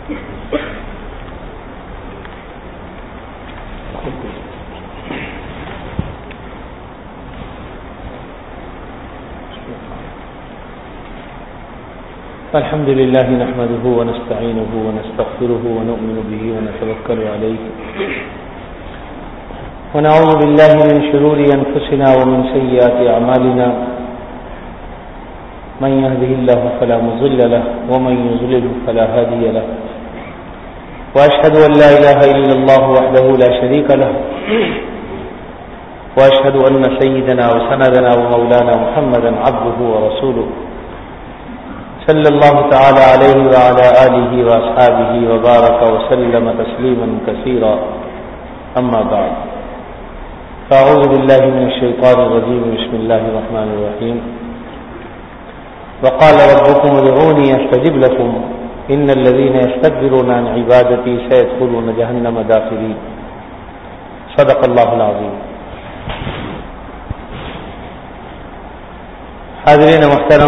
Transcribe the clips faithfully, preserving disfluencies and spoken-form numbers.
الحمد لله نحمده ونستعينه ونستغفره ونؤمن به ونتوكل عليه ونعوذ بالله من شرور أنفسنا ومن سيئات أعمالنا من يهده الله فلا مضل له ومن يضلل فلا هادي له وأشهد أن لا إله إلا الله وحده لا شريك له وأشهد أن سيدنا وسندنا ومولانا محمدا عبده ورسوله صلى الله تعالى عليه وعلى آله وأصحابه وبارك وسلم تسليما كثيرا أما بعد فأعوذ بالله من الشيطان الرجيم بسم الله الرحمن الرحيم وقال ربكم ادعوني أستجب لكم إن الذين يستكبرون عن عبادتي سيدخلون جهنم داخرين صدق الله العظيم. حاضرین محترم،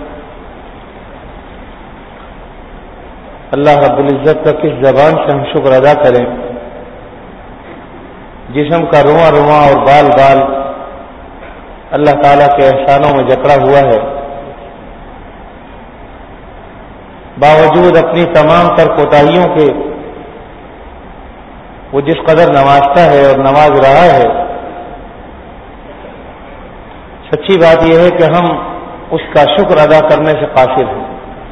اللہ رب العزت کا کس زبان سے ہم شکر ادا کریں؟ جسم کا رواں رواں اور بال بال اللہ تعالیٰ کے احسانوں میں جکڑا ہوا ہے، باوجود اپنی تمام تر کوتاہیوں کے وہ جس قدر نوازتا ہے اور نواز رہا ہے، سچی بات یہ ہے کہ ہم اس کا شکر ادا کرنے سے قاصر ہیں،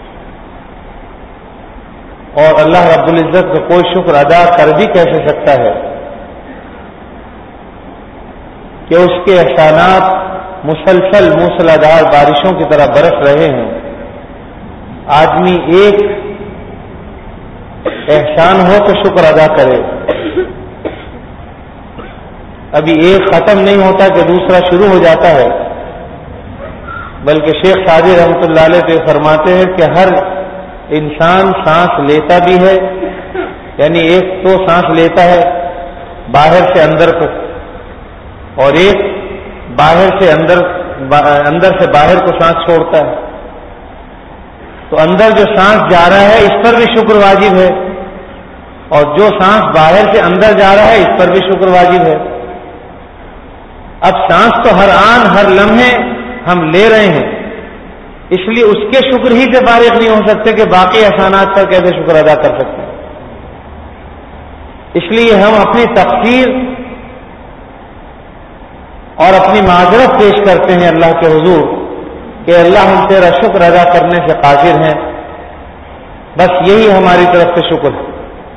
اور اللہ رب العزت کا کوئی شکر ادا کر بھی کیسے سکتا ہے کہ اس کے احسانات مسلسل موسلادھار بارشوں کی طرح برس رہے ہیں۔ آدمی ایک احسان ہو تو شکر ادا کرے، ابھی ایک ختم نہیں ہوتا کہ دوسرا شروع ہو جاتا ہے، بلکہ شیخ سعدی رحمۃ اللہ علیہ تو فرماتے ہیں کہ ہر انسان سانس لیتا بھی ہے، یعنی ایک تو سانس لیتا ہے باہر سے اندر کو، اور ایک باہر سے اندر اندر سے باہر کو سانس چھوڑتا ہے، تو اندر جو سانس جا رہا ہے اس پر بھی شکر واجب ہے، اور جو سانس باہر سے اندر جا رہا ہے اس پر بھی شکر واجب ہے۔ اب سانس تو ہر آن ہر لمحے ہم لے رہے ہیں، اس لیے اس کے شکر ہی سے فارغ نہیں ہو سکتے کہ باقی احسانات پر کیسے شکر ادا کر سکتے ہیں۔ اس لیے ہم اپنی تقصیر اور اپنی معذرت پیش کرتے ہیں اللہ کے حضور کہ اللہ ہم تیرا شکر ادا کرنے سے قادر ہیں، بس یہی ہماری طرف سے شکر ہے۔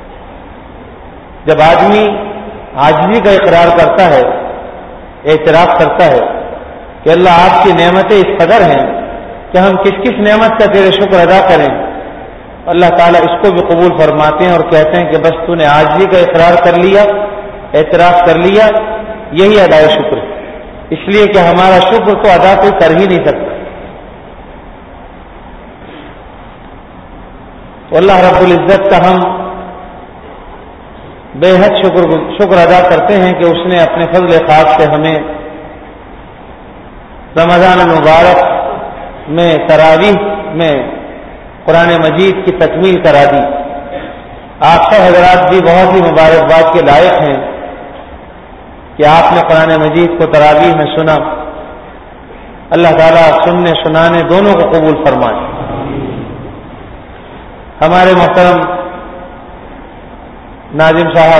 جب آدمی عاجزی کا اقرار کرتا ہے، اعتراف کرتا ہے کہ اللہ آپ کی نعمتیں اس قدر ہیں کہ ہم کس کس نعمت کا تیرے شکر ادا کریں، اللہ تعالیٰ اس کو بھی قبول فرماتے ہیں اور کہتے ہیں کہ بس تو نے عاجزی کا اقرار کر لیا، اعتراف کر لیا، یہی ادائے شکر ہے، اس لیے کہ ہمارا شکر تو ادا کوئی کر ہی نہیں سکتا۔ تو اللہ رب العزت کا ہم بے حد شکر شکر ادا کرتے ہیں کہ اس نے اپنے فضل خاص سے ہمیں رمضان المبارک میں تراویح میں قرآن مجید کی تکمیل کرا دی۔ آپ سب حضرات بھی بہت ہی مبارکباد کے لائق ہیں کہ آپ نے قرآن مجید کو تراویح میں سنا۔ اللہ تعالیٰ سننے سنانے دونوں کو قبول فرمائے۔ ہمارے محترم ناظم صاحب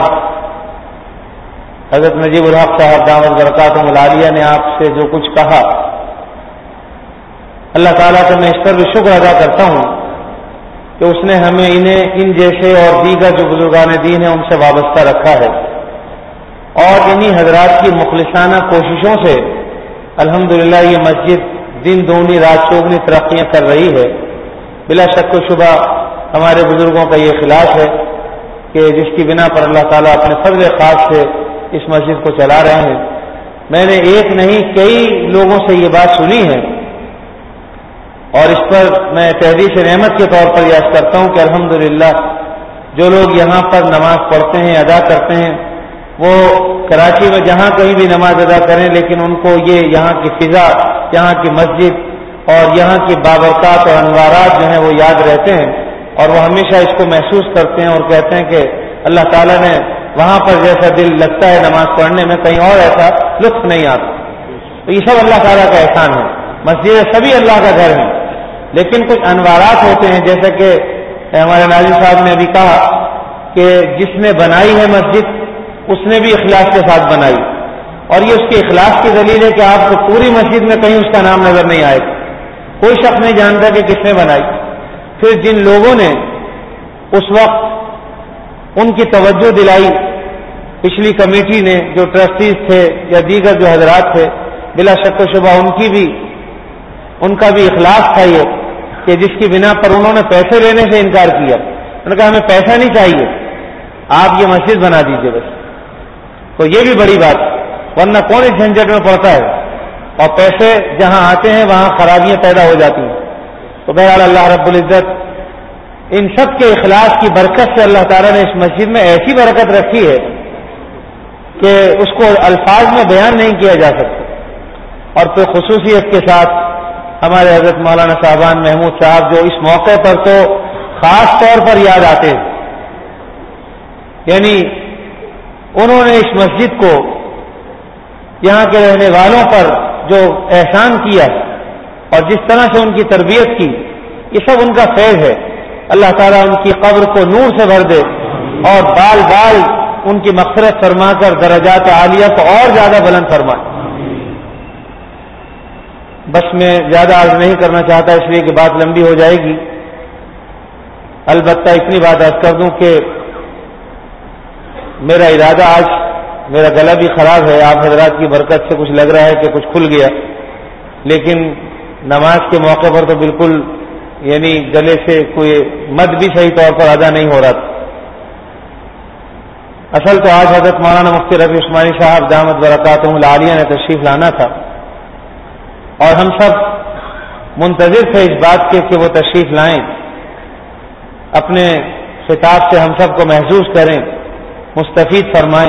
حضرت نجیب الحق صاحب دامت برکاتہم العالیہ نے آپ سے جو کچھ کہا، اللہ تعالیٰ سے میں اس پر بھی شکر ادا کرتا ہوں کہ اس نے ہمیں انہیں ان جیسے اور دیگر جو بزرگان دین ہیں ان سے وابستہ رکھا ہے، اور انہی حضرات کی مخلصانہ کوششوں سے الحمدللہ یہ مسجد دن دگنی رات چوگنی ترقیاں کر رہی ہے۔ بلا شک و شبہ ہمارے بزرگوں کا یہ خلاف ہے کہ جس کی بنا پر اللہ تعالیٰ اپنے فضل خاص سے اس مسجد کو چلا رہے ہیں۔ میں نے ایک نہیں کئی لوگوں سے یہ بات سنی ہے، اور اس پر میں تحدیث نعمت کے طور پر یاد کرتا ہوں کہ الحمدللہ جو لوگ یہاں پر نماز پڑھتے ہیں، ادا کرتے ہیں، وہ کراچی میں جہاں کہیں بھی نماز ادا کریں، لیکن ان کو یہ یہاں کی فضا، یہاں کی مسجد اور یہاں کی بابرکات اور انوارات جو ہیں وہ یاد رہتے ہیں۔ اور وہ ہمیشہ اس کو محسوس کرتے ہیں اور کہتے ہیں کہ اللہ تعالیٰ نے وہاں پر جیسا دل لگتا ہے نماز پڑھنے میں کہیں اور ایسا لطف نہیں آتا. تو یہ سب اللہ تعالیٰ کا احسان ہے. مسجد سبھی اللہ کا گھر ہیں، لیکن کچھ انوارات ہوتے ہیں، جیسا کہ ہمارے ناظر صاحب نے ابھی کہا کہ جس نے بنائی ہے مسجد اس نے بھی اخلاص کے ساتھ بنائی، اور یہ اس کے اخلاص کی دلیل ہے کہ آپ کو پوری مسجد میں کہیں اس کا نام نظر نہیں آئے گا، کوئی شخص نہیں جانتا کہ کس نے بنائی. پھر جن لوگوں نے اس وقت ان کی توجہ دلائی، پچھلی کمیٹی نے، جو ٹرسٹیز تھے یا دیگر جو حضرات تھے، بلا شک و شبہ ان کی بھی ان کا بھی اخلاص تھا یہ کہ جس کی بنا پر انہوں نے پیسے لینے سے انکار کیا. انہوں نے کہا ہمیں پیسہ نہیں چاہیے، آپ یہ مسجد بنا دیجیے بس. تو یہ بھی بڑی بات، ورنہ کون اس جھنجٹ میں پڑتا ہے، اور پیسے جہاں آتے ہیں وہاں خرابیاں پیدا ہو جاتی ہیں. تو بہرحال اللہ رب العزت ان سب کے اخلاص کی برکت سے اللہ تعالیٰ نے اس مسجد میں ایسی برکت رکھی ہے کہ اس کو الفاظ میں بیان نہیں کیا جا سکتا. اور پھر خصوصیت کے ساتھ ہمارے حضرت مولانا صاحبان محمود صاحب جو اس موقع پر تو خاص طور پر یاد آتے ہیں، یعنی انہوں نے اس مسجد کو یہاں کے رہنے والوں پر جو احسان کیا اور جس طرح سے ان کی تربیت کی، یہ سب ان کا فیض ہے. اللہ تعالیٰ ان کی قبر کو نور سے بھر دے اور بال بال ان کی مغفرت فرما کر درجات عالیہ کو اور زیادہ بلند فرمائے. بس میں زیادہ عرض نہیں کرنا چاہتا اس لیے کہ بات لمبی ہو جائے گی. البتہ اتنی بات عرض کر دوں کہ میرا ارادہ، آج میرا گلا بھی خراب ہے، آپ حضرات کی برکت سے کچھ لگ رہا ہے کہ کچھ کھل گیا، لیکن نماز کے موقع پر تو بالکل یعنی گلے سے کوئی مد بھی صحیح طور پر ادا نہیں ہو رہا تھا. اصل تو آج حضرت مولانا مفتی رفیع عثمانی صاحب دامت برکاتہم العالیہ نے تشریف لانا تھا، اور ہم سب منتظر تھے اس بات کے کہ وہ تشریف لائیں، اپنے خطاب سے ہم سب کو محظوظ کریں، مستفید فرمائیں.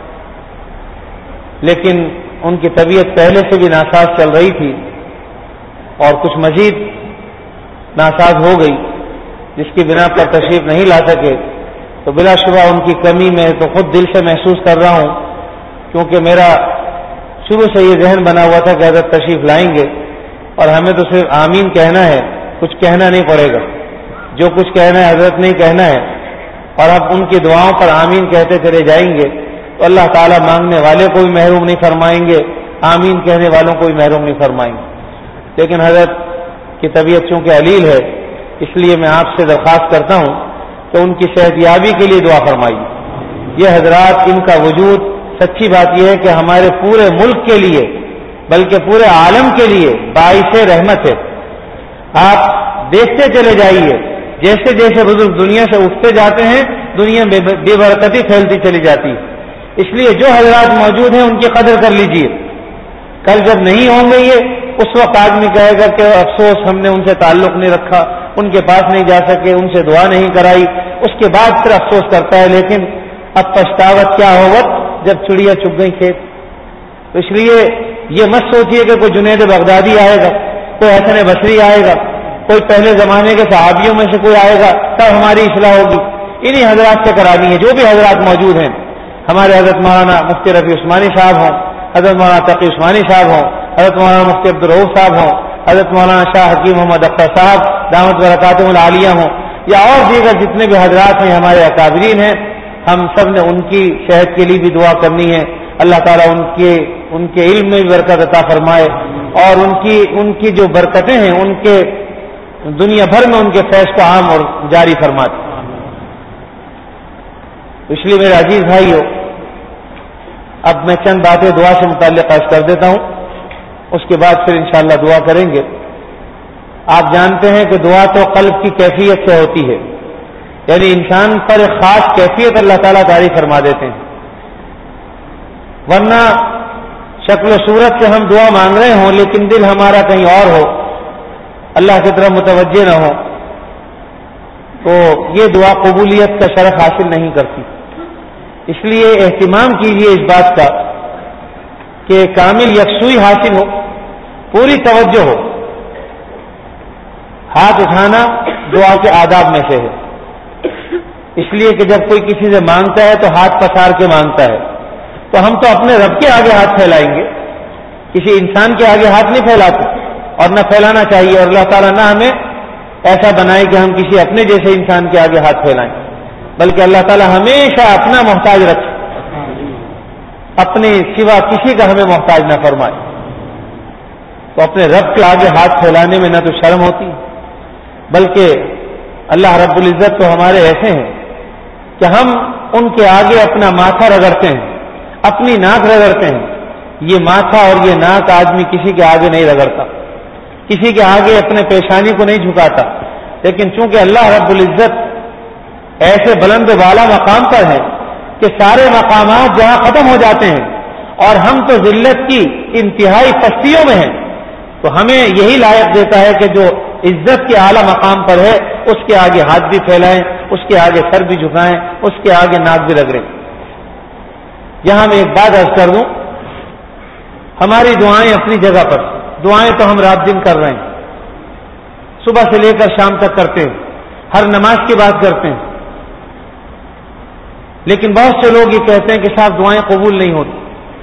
لیکن ان کی طبیعت پہلے سے بھی ناساز چل رہی تھی اور کچھ مزید ناساز ہو گئی، جس کی بنا پر تشریف نہیں لا سکے. تو بلا شبہ ان کی کمی میں تو خود دل سے محسوس کر رہا ہوں، کیونکہ میرا شروع سے یہ ذہن بنا ہوا تھا کہ حضرت تشریف لائیں گے اور ہمیں تو صرف آمین کہنا ہے، کچھ کہنا نہیں پڑے گا. جو کچھ کہنا ہے حضرت نہیں کہنا ہے، اور اب ان کی دعاؤں پر آمین کہتے چلے جائیں گے تو اللہ تعالیٰ مانگنے والے کو بھی محروم نہیں فرمائیں گے، آمین کہنے والوں کو بھی محروم نہیں فرمائیں گے. لیکن حضرت کی طبیعت چونکہ علیل ہے، اس لیے میں آپ سے درخواست کرتا ہوں کہ ان کی صحت یابی کے لیے دعا فرمائیے. یہ حضرات، ان کا وجود، سچی بات یہ ہے کہ ہمارے پورے ملک کے لیے بلکہ پورے عالم کے لیے باعث رحمت ہے. آپ دیکھتے چلے جائیے، جیسے جیسے بزرگ دنیا سے اٹھتے جاتے ہیں دنیا میں بے برکتی پھیلتی چلی جاتی ہے. اس لیے جو حضرات موجود ہیں ان کی قدر کر لیجیے. کل جب نہیں ہوں گے یہ، اس وقت آدمی کہے گا کہ افسوس ہم نے ان سے تعلق نہیں رکھا، ان کے پاس نہیں جا سکے، ان سے دعا نہیں کرائی. اس کے بعد پھر افسوس کرتا ہے، لیکن اب پچھتاوت کیا ہوگا جب چڑیا چگ گئی کھیت. تو اس لیے یہ مت سوچیے کہ کوئی جنید بغدادی آئے گا، کوئی حسن بصری آئے گا، کوئی پہلے زمانے کے صحابیوں میں سے کوئی آئے گا تب ہماری اصلاح ہوگی. انہی حضرات سے کرانی ہے. جو بھی حضرات موجود ہیں، ہمارے حضرت مولانا مفتی رفیع عثمانی صاحب ہوں، حضرت مولانا تقی عثمانی صاحب ہوں، حضرت مولانا مفتی عبدالرؤوف صاحب ہوں، حضرت مولانا شاہ حکیم محمد اختر صاحب دامت برکاتہم العالیہ ہوں، یا اور دیگر جتنے بھی حضرات ہیں ہمارے اکابرین ہیں، ہم سب نے ان کی صحت کے لیے بھی دعا کرنی ہے. اللہ تعالیٰ ان کے ان کے علم میں بھی برکت عطا فرمائے، اور ان کی ان کی جو برکتیں ہیں ان کے دنیا بھر میں ان کے فیض کو عام اور جاری فرماتے. اس لیے میرے عزیز بھائیو، اب میں چند باتیں دعا سے متعلق عرض کر دیتا ہوں، اس کے بعد پھر انشاءاللہ دعا کریں گے. آپ جانتے ہیں کہ دعا تو قلب کی کیفیت سے ہوتی ہے، یعنی انسان پر ایک خاص کیفیت اللہ تعالیٰ جاری فرما دیتے ہیں. ورنہ شکل و صورت سے ہم دعا مانگ رہے ہوں لیکن دل ہمارا کہیں اور ہو، اللہ کی طرف متوجہ نہ ہو، تو یہ دعا قبولیت کا شرف حاصل نہیں کرتی. اس لیے اہتمام کیجیے اس بات کا کہ کامل یکسوئی حاصل ہو، پوری توجہ ہو. ہاتھ اٹھانا دعا کے آداب میں سے ہے، اس لیے کہ جب کوئی کسی سے مانگتا ہے تو ہاتھ پسار کے مانگتا ہے، تو ہم تو اپنے رب کے آگے ہاتھ پھیلائیں گے، کسی انسان کے آگے ہاتھ نہیں پھیلاتے اور نہ پھیلانا چاہیے، اور اللہ تعالیٰ نہ ہمیں ایسا بنائے کہ ہم کسی اپنے جیسے انسان کے آگے ہاتھ پھیلائیں، بلکہ اللہ تعالیٰ ہمیشہ اپنا محتاج رکھے، اپنے سوا کسی کا ہمیں محتاج نہ فرمائے۔ تو اپنے رب کے آگے ہاتھ پھیلانے میں نہ تو شرم ہوتی، بلکہ اللہ رب العزت تو ہمارے ایسے ہیں کہ ہم ان کے آگے اپنا ماتھا رگڑتے ہیں، اپنی ناک رگڑتے ہیں۔ یہ ماتھا اور یہ ناک آدمی کسی کے آگے نہیں رگڑتا، کسی کے آگے اپنے پیشانی کو نہیں جھکاتا، لیکن چونکہ اللہ رب العزت ایسے بلند بالا مقام پر ہے کہ سارے مقامات جہاں ختم ہو جاتے ہیں اور ہم تو ذلت کی انتہائی پستیوں میں ہیں، تو ہمیں یہی لائق دیتا ہے کہ جو عزت کے اعلیٰ مقام پر ہے اس کے آگے ہاتھ بھی پھیلائیں، اس کے آگے سر بھی جھکائیں، اس کے آگے ناک بھی رگڑیں۔ یہاں میں ایک بات عرض کر دوں، ہماری دعائیں اپنی جگہ پر، دعائیں تو ہم رات دن کر رہے ہیں، صبح سے لے کر شام تک کرتے ہیں، ہر نماز کی بات کرتے ہیں، لیکن بہت سے لوگ یہ کہتے ہیں کہ صاحب دعائیں قبول نہیں ہوتی۔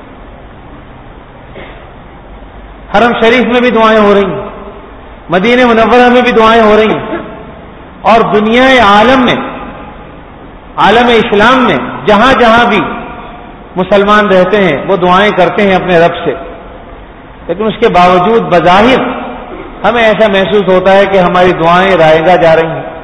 حرم شریف میں بھی دعائیں ہو رہی ہیں، مدینہ منورہ میں بھی دعائیں ہو رہی ہیں، اور دنیا عالم میں، عالم اسلام میں جہاں جہاں بھی مسلمان رہتے ہیں وہ دعائیں کرتے ہیں اپنے رب سے، لیکن اس کے باوجود بظاہر ہمیں ایسا محسوس ہوتا ہے کہ ہماری دعائیں رائے گاہ جا رہی ہیں۔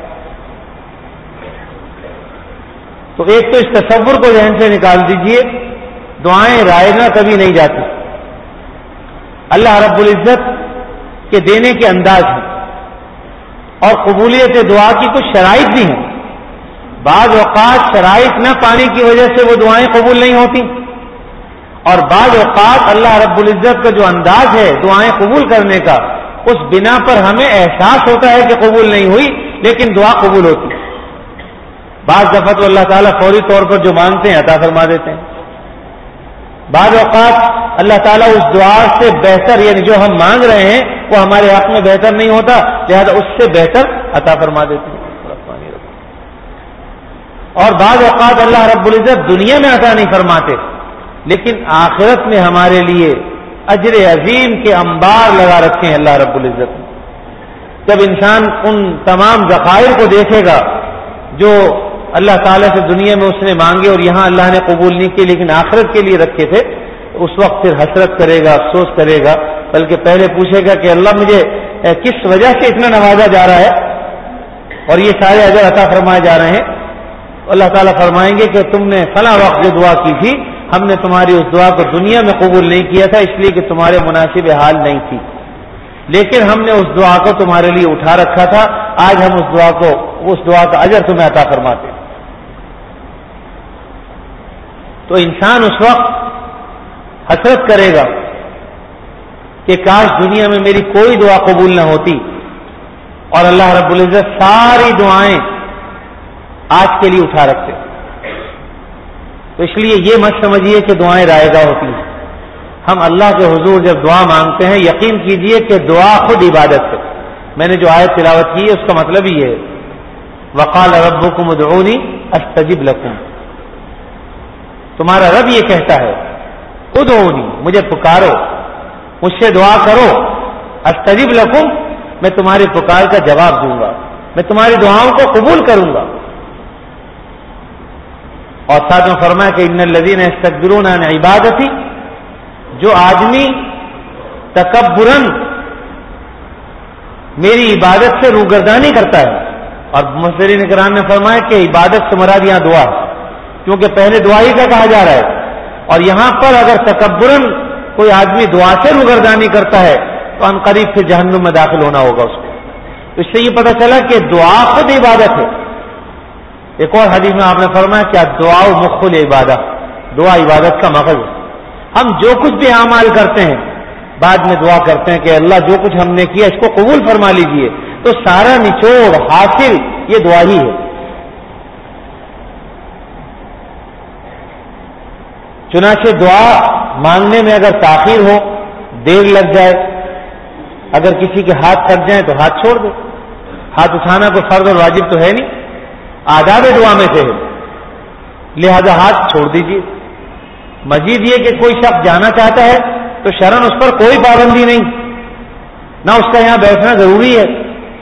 تو ایک تو اس تصور کو ذہن سے نکال دیجئے، دعائیں رائے گاہ کبھی نہیں جاتی، اللہ رب العزت کے دینے کے انداز ہیں، اور قبولیت دعا کی کچھ شرائط بھی ہیں۔ بعض اوقات شرائط نہ پانے کی وجہ سے وہ دعائیں قبول نہیں ہوتی، اور بعض اوقات اللہ رب العزت کا جو انداز ہے دعائیں قبول کرنے کا، اس بنا پر ہمیں احساس ہوتا ہے کہ قبول نہیں ہوئی لیکن دعا قبول ہوتی۔ بعض دفعہ تو اللہ تعالیٰ فوری طور پر جو مانگتے ہیں عطا فرما دیتے ہیں، بعض اوقات اللہ تعالیٰ اس دعا سے بہتر، یعنی جو ہم مانگ رہے ہیں وہ ہمارے حق میں بہتر نہیں ہوتا، لہذا اس سے بہتر عطا فرما دیتے ہیں۔ اور بعض اوقات اللہ رب العزت دنیا میں عطا نہیں فرماتے، لیکن آخرت میں ہمارے لیے اجر عظیم کے انبار لگا رکھے ہیں اللہ رب العزت نے۔ جب انسان ان تمام ذخائر کو دیکھے گا جو اللہ تعالیٰ سے دنیا میں اس نے مانگے اور یہاں اللہ نے قبول نہیں کیے لیکن آخرت کے لیے رکھے تھے، اس وقت پھر حسرت کرے گا، افسوس کرے گا، بلکہ پہلے پوچھے گا کہ اللہ مجھے کس وجہ سے اتنا نوازا جا رہا ہے اور یہ سارے اجر عطا فرمائے جا رہے ہیں۔ اللہ تعالیٰ فرمائیں گے کہ تم نے فلاں وقت جو دعا کی تھی ہم نے تمہاری اس دعا کو دنیا میں قبول نہیں کیا تھا، اس لیے کہ تمہارے مناسب حال نہیں تھی، لیکن ہم نے اس دعا کو تمہارے لیے اٹھا رکھا تھا، آج ہم اس دعا کو، اس دعا کا اجر تمہیں عطا فرماتے ہیں۔ تو انسان اس وقت حسرت کرے گا کہ کاش دنیا میں میری کوئی دعا قبول نہ ہوتی، اور اللہ رب العزت ساری دعائیں آج کے لیے اٹھا رکھتے۔ تو اس لیے یہ مت سمجھیے کہ دعائیں رائے گاہ ہوتی ہیں۔ ہم اللہ کے حضور جب دعا مانگتے ہیں یقین کیجئے کہ دعا خود عبادت ہے۔ میں نے جو آیت تلاوت کی ہے اس کا مطلب یہ ہے، وقال ربکم ادعونی استجب لکم، تمہارا رب یہ کہتا ہے ادعونی، مجھے پکارو، مجھ سے دعا کرو، استجب لکم، میں تمہاری پکار کا جواب دوں گا، میں تمہاری دعاؤں کو قبول کروں گا۔ اور ساتھ میں فرمایا کہ ان الذین یستکبرون عن عبادتی، جو آدمی تکبرن میری عبادت سے روگردانی کرتا ہے، اور مفسرین کرام نے فرمایا کہ عبادت سے مراد یہاں دعا، کیونکہ پہلے دعا ہی کا کہا جا رہا ہے، اور یہاں پر اگر تکبرن کوئی آدمی دعا سے روگردانی کرتا ہے تو ان قریب سے جہنم میں داخل ہونا ہوگا اس کو۔ تو اس سے یہ پتہ چلا کہ دعا خود عبادت ہے۔ ایک اور حدیث میں آپ نے فرمایا کہ دعا مخ العبادت، دعا عبادت کا مغز ہے۔ ہم جو کچھ بھی اعمال کرتے ہیں بعد میں دعا کرتے ہیں کہ اللہ جو کچھ ہم نے کیا اس کو قبول فرما لیجئے، تو سارا نچوڑ حاصل یہ دعا ہی ہے۔ چنانچہ دعا مانگنے میں اگر تاخیر ہو، دیر لگ جائے، اگر کسی کے ہاتھ کٹ جائیں تو ہاتھ چھوڑ دے، ہاتھ اٹھانا کوئی فرض اور واجب تو ہے نہیں، آداب دعا میں سے ہے، لہذا ہاتھ چھوڑ دیجیے۔ مزید یہ کہ کوئی شخص جانا چاہتا ہے تو شرعاً اس پر کوئی پابندی نہیں، نہ اس کا یہاں بیٹھنا ضروری ہے،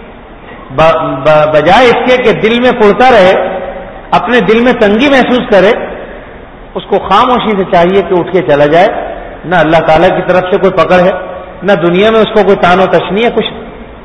بجائے اس کے کہ دل میں پڑتا رہے، اپنے دل میں تنگی محسوس کرے، اس کو خاموشی سے چاہیے کہ اٹھ کے چلا جائے۔ نہ اللہ تعالیٰ کی طرف سے کوئی پکڑ ہے، نہ دنیا میں اس کو کوئی تان و تشنی ہے کچھ،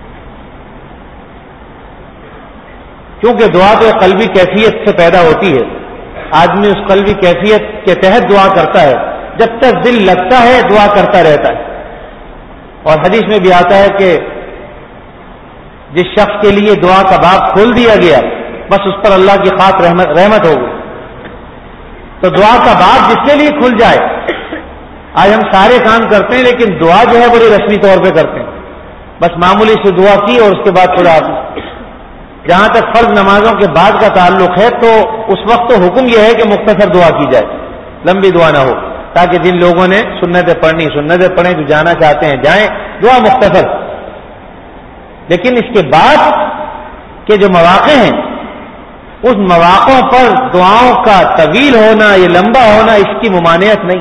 کیونکہ دعا تو ایک قلبی کیفیت سے پیدا ہوتی ہے، آدمی اس قلبی کیفیت کے تحت دعا کرتا ہے، جب تک دل لگتا ہے دعا کرتا رہتا ہے۔ اور حدیث میں بھی آتا ہے کہ جس شخص کے لیے دعا کا باب کھول دیا گیا بس اس پر اللہ کی خاص رحمت رحمت ہوگی۔ تو دعا کا باب جس کے لیے کھل جائے، آج ہم سارے کام کرتے ہیں لیکن دعا جو ہے بڑی رسمی طور پہ کرتے ہیں، بس معمولی سے دعا کی اور اس کے بعد خدا حافظ۔ جہاں تک فرض نمازوں کے بعد کا تعلق ہے تو اس وقت تو حکم یہ ہے کہ مختصر دعا کی جائے، لمبی دعا نہ ہو، تاکہ جن لوگوں نے سنتیں پڑھنی سنتیں پڑھیں، جو جانا چاہتے ہیں جائیں، دعا مختصر۔ لیکن اس کے بعد کے جو مواقع ہیں اس مواقع پر دعاؤں کا طویل ہونا، یہ لمبا ہونا، اس کی ممانعت نہیں۔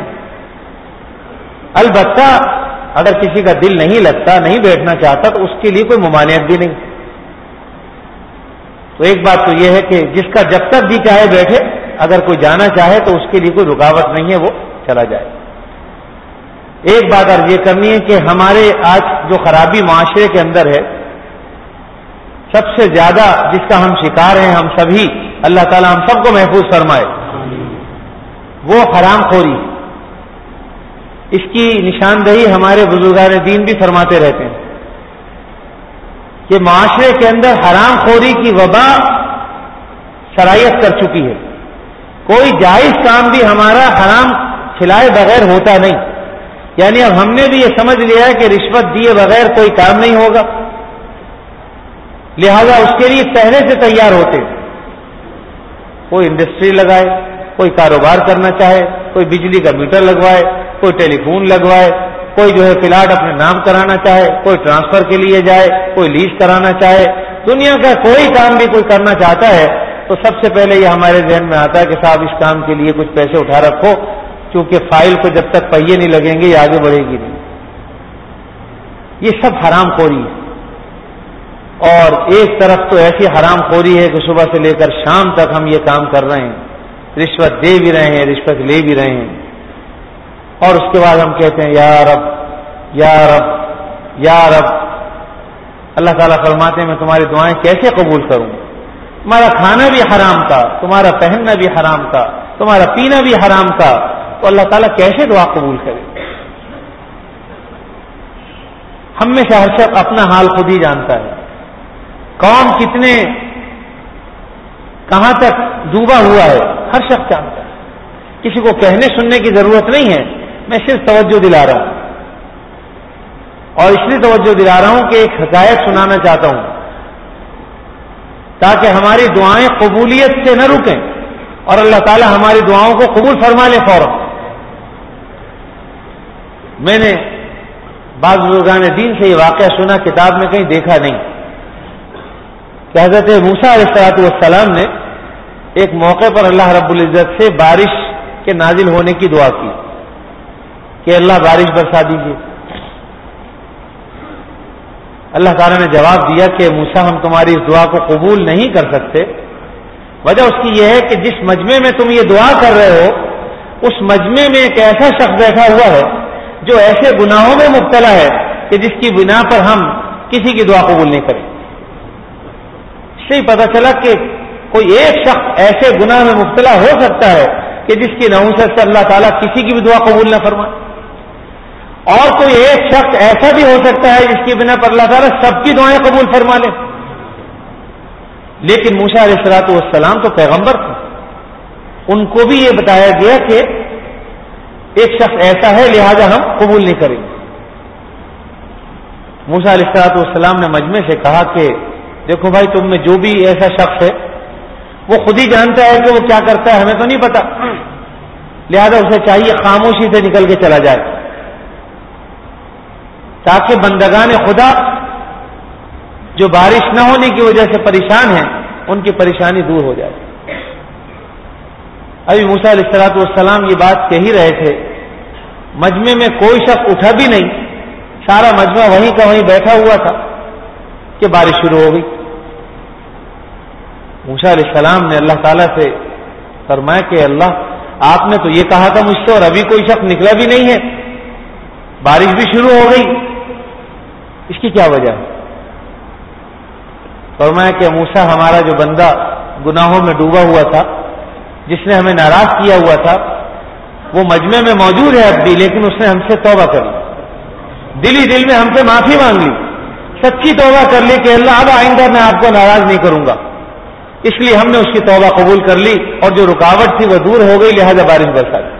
البتہ اگر کسی کا دل نہیں لگتا، نہیں بیٹھنا چاہتا تو اس کے لیے کوئی ممانعت بھی نہیں۔ تو ایک بات تو یہ ہے کہ جس کا جب تک بھی چاہے بیٹھے، اگر کوئی جانا چاہے تو اس کے لیے کوئی رکاوٹ نہیں ہے، وہ چلا جائے۔ ایک بات اور یہ کرنی ہے کہ ہمارے آج جو خرابی معاشرے کے اندر ہے، سب سے زیادہ جس کا ہم شکار ہیں ہم سبھی، اللہ تعالی ہم سب کو محفوظ فرمائے، وہ حرام خوری۔ اس کی نشاندہی ہمارے بزرگان دین بھی فرماتے رہتے ہیں کہ معاشرے کے اندر حرام خوری کی وبا سرایت کر چکی ہے۔ کوئی جائز کام بھی ہمارا حرام کھلائے بغیر ہوتا نہیں، یعنی اب ہم نے بھی یہ سمجھ لیا ہے کہ رشوت دیے بغیر کوئی کام نہیں ہوگا، لہذا اس کے لیے پہلے سے تیار ہوتے۔ کوئی انڈسٹری لگائے، کوئی کاروبار کرنا چاہے، کوئی بجلی کا میٹر لگوائے، کوئی ٹیلی فون لگوائے، کوئی جو ہے پلاٹ اپنے نام کرانا چاہے، کوئی ٹرانسفر کے لیے جائے، کوئی لیز کرانا چاہے، دنیا کا کوئی کام بھی کوئی کرنا چاہتا ہے تو سب سے پہلے یہ ہمارے ذہن میں آتا ہے کہ صاحب اس کام کے لیے کچھ پیسے اٹھا رکھو، کیونکہ فائل کو جب تک پہیے نہیں لگیں گے یہ آگے بڑھے گی نہیں۔ یہ سب حرام خوری ہے، اور ایک طرف تو ایسی حرام خوری ہے کہ صبح سے لے کر شام تک ہم یہ کام کر رہے ہیں، رشوت دے بھی رہے ہیں، رشوت لے بھی رہے ہیں، اور اس کے بعد ہم کہتے ہیں یا رب یا رب یا رب۔ اللہ تعالیٰ فرماتے ہیں میں تمہاری دعائیں کیسے قبول کروں؟ تمہارا کھانا بھی حرام کا، تمہارا پہننا بھی حرام کا، تمہارا پینا بھی حرام کا، تو اللہ تعالیٰ کیسے دعا قبول کرے؟ ہم میں سے ہر شخص اپنا حال خود ہی جانتا ہے، کون کتنے کہاں تک ڈوبا ہوا ہے ہر شخص جانتا ہے، کسی کو کہنے سننے کی ضرورت نہیں ہے، میں صرف توجہ دلا رہا ہوں، اور اس لیے توجہ دلا رہا ہوں کہ ایک حکایت سنانا چاہتا ہوں تاکہ ہماری دعائیں قبولیت سے نہ رکیں اور اللہ تعالی ہماری دعاؤں کو قبول فرما لے فوراً۔ میں نے بعض بزرگان دین سے یہ واقعہ سنا، کتاب میں کہیں دیکھا نہیں، کہ حضرت موسیٰ علیہ الصلوۃ والسلام نے ایک موقع پر اللہ رب العزت سے بارش کے نازل ہونے کی دعا کی کہ اللہ بارش برسا دیجیے۔ اللہ تعالیٰ نے جواب دیا کہ موسیٰ ہم تمہاری اس دعا کو قبول نہیں کر سکتے، وجہ اس کی یہ ہے کہ جس مجمع میں تم یہ دعا کر رہے ہو اس مجمع میں ایک ایسا شخص بیٹھا ہوا ہے جو ایسے گناہوں میں مبتلا ہے کہ جس کی بنا پر ہم کسی کی دعا قبول نہیں کریں۔ اس سے ہی پتہ چلا کہ کوئی ایک شخص ایسے گناہ میں مبتلا ہو سکتا ہے کہ جس کی نحوست سے اللہ تعالیٰ کسی کی بھی دعا قبول نہ فرمائے، اور کوئی ایک شخص ایسا بھی ہو سکتا ہے جس کی بنا پر اللہ تعالیٰ سب کی دعائیں قبول فرما لے۔ لیکن موسیٰ علیہ الصلوۃ والسلام تو پیغمبر تھے، ان کو بھی یہ بتایا گیا کہ ایک شخص ایسا ہے لہذا ہم قبول نہیں کریں گے۔ موسیٰ علیہ الصلوۃ والسلام نے مجمع سے کہا کہ دیکھو بھائی، تم میں جو بھی ایسا شخص ہے وہ خود ہی جانتا ہے کہ وہ کیا کرتا ہے، ہمیں تو نہیں پتا، لہذا اسے چاہیے خاموشی سے نکل کے چلا جائے تاکہ بندگان خدا جو بارش نہ ہونے کی وجہ سے پریشان ہیں ان کی پریشانی دور ہو جائے۔ ابھی موسیٰ علیہ الصلوۃ والسلام یہ بات کہہ ہی رہے تھے، مجمع میں کوئی شخص اٹھا بھی نہیں، سارا مجمع وہیں کا وہیں بیٹھا ہوا تھا کہ بارش شروع ہو گئی۔ موسیٰ علیہ السلام نے اللہ تعالیٰ سے فرمایا کہ اللہ، آپ نے تو یہ کہا تھا مجھ سے اور ابھی کوئی شخص نکلا بھی نہیں ہے، بارش بھی شروع ہو گئی، اس کی کیا وجہ ہے؟ فرمایا کہ موسیٰ ہمارا جو بندہ گناہوں میں ڈوبا ہوا تھا، جس نے ہمیں ناراض کیا ہوا تھا، وہ مجمع میں موجود ہے اب بھی، لیکن اس نے ہم سے توبہ کر لی، دل ہی دل میں ہم سے معافی مانگ لی، سچی توبہ کر لی کہ اللہ اب آئندہ میں آپ کو ناراض نہیں کروں گا، اس لیے ہم نے اس کی توبہ قبول کر لی اور جو رکاوٹ تھی وہ دور ہو گئی، لہذا بارش برسا دی۔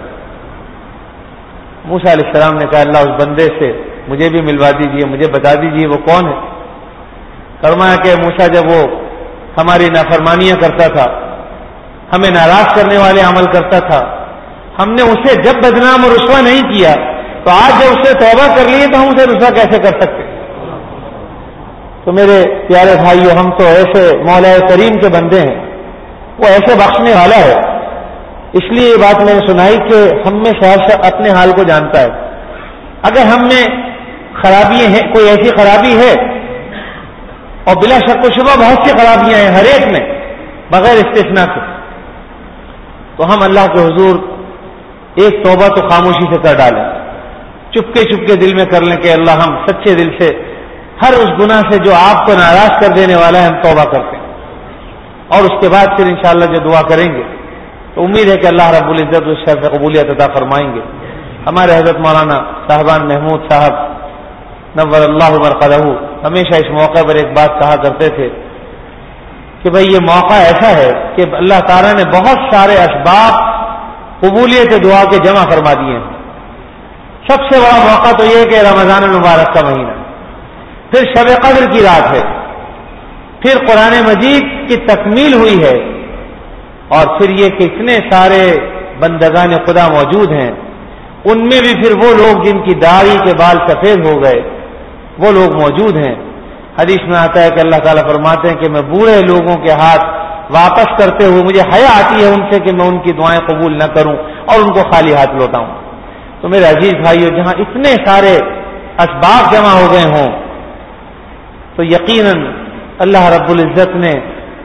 موسیٰ علیہ السلام نے کہا اللہ اس بندے سے مجھے بھی ملوا دیجیے، مجھے بتا دیجیے وہ کون ہے۔ فرمایا کہ موسیٰ جب وہ ہماری نافرمانیاں کرتا تھا، ہمیں ناراض کرنے والے عمل کرتا تھا، ہم نے اسے جب بدنام اور رسوا نہیں کیا تو آج جب اس نے توبہ کر لی تو ہم اسے رسوا کیسے کر سکتے؟ تو میرے پیارے بھائیو، ہم تو ایسے مولا کریم کے بندے ہیں، وہ ایسے بخشنے والا ہے، اس لیے یہ بات میں نے سنائی کہ ہم میں شاید اپنے حال کو جانتا ہے۔ اگر ہم میں خرابیاں ہیں، کوئی ایسی خرابی ہے، اور بلا شک و شبہ بہت سی خرابیاں ہیں ہر ایک میں بغیر استثناء کے، تو ہم اللہ کے حضور ایک توبہ تو خاموشی سے کر ڈالیں، چپکے چپکے دل میں کر لیں کہ اللہ ہم سچے دل سے ہر اس گناہ سے جو آپ کو ناراض کر دینے والا ہے ہم توبہ کرتے ہیں، اور اس کے بعد پھر انشاءاللہ جو دعا کریں گے تو امید ہے کہ اللہ رب العزت اس شرف قبولیت عطا فرمائیں گے۔ ہمارے حضرت مولانا صاحبان محمود صاحب نور اللہ مرقدہ ہمیشہ اس موقع پر ایک بات کہا کرتے تھے کہ بھئی یہ موقع ایسا ہے کہ اللہ تعالیٰ نے بہت سارے اسباب قبولیت دعا کے جمع فرما دیے ہیں۔ سب سے بڑا موقع تو یہ کہ رمضان المبارک کا مہینہ، پھر شب قدر کی رات ہے، پھر قرآن مجید کی تکمیل ہوئی ہے، اور پھر یہ کہ اتنے سارے بندگان خدا موجود ہیں، ان میں بھی پھر وہ لوگ جن کی داڑھی کے بال سفید ہو گئے وہ لوگ موجود ہیں۔ حدیث میں آتا ہے کہ اللہ تعالیٰ فرماتے ہیں کہ میں بوڑھے لوگوں کے ہاتھ واپس کرتے ہوئے مجھے حیا آتی ہے ان سے کہ میں ان کی دعائیں قبول نہ کروں اور ان کو خالی ہاتھ لوٹاؤں۔ تو میرے عزیز بھائیو، جہاں اتنے سارے اسباب جمع ہو گئے ہوں تو یقیناً اللہ رب العزت نے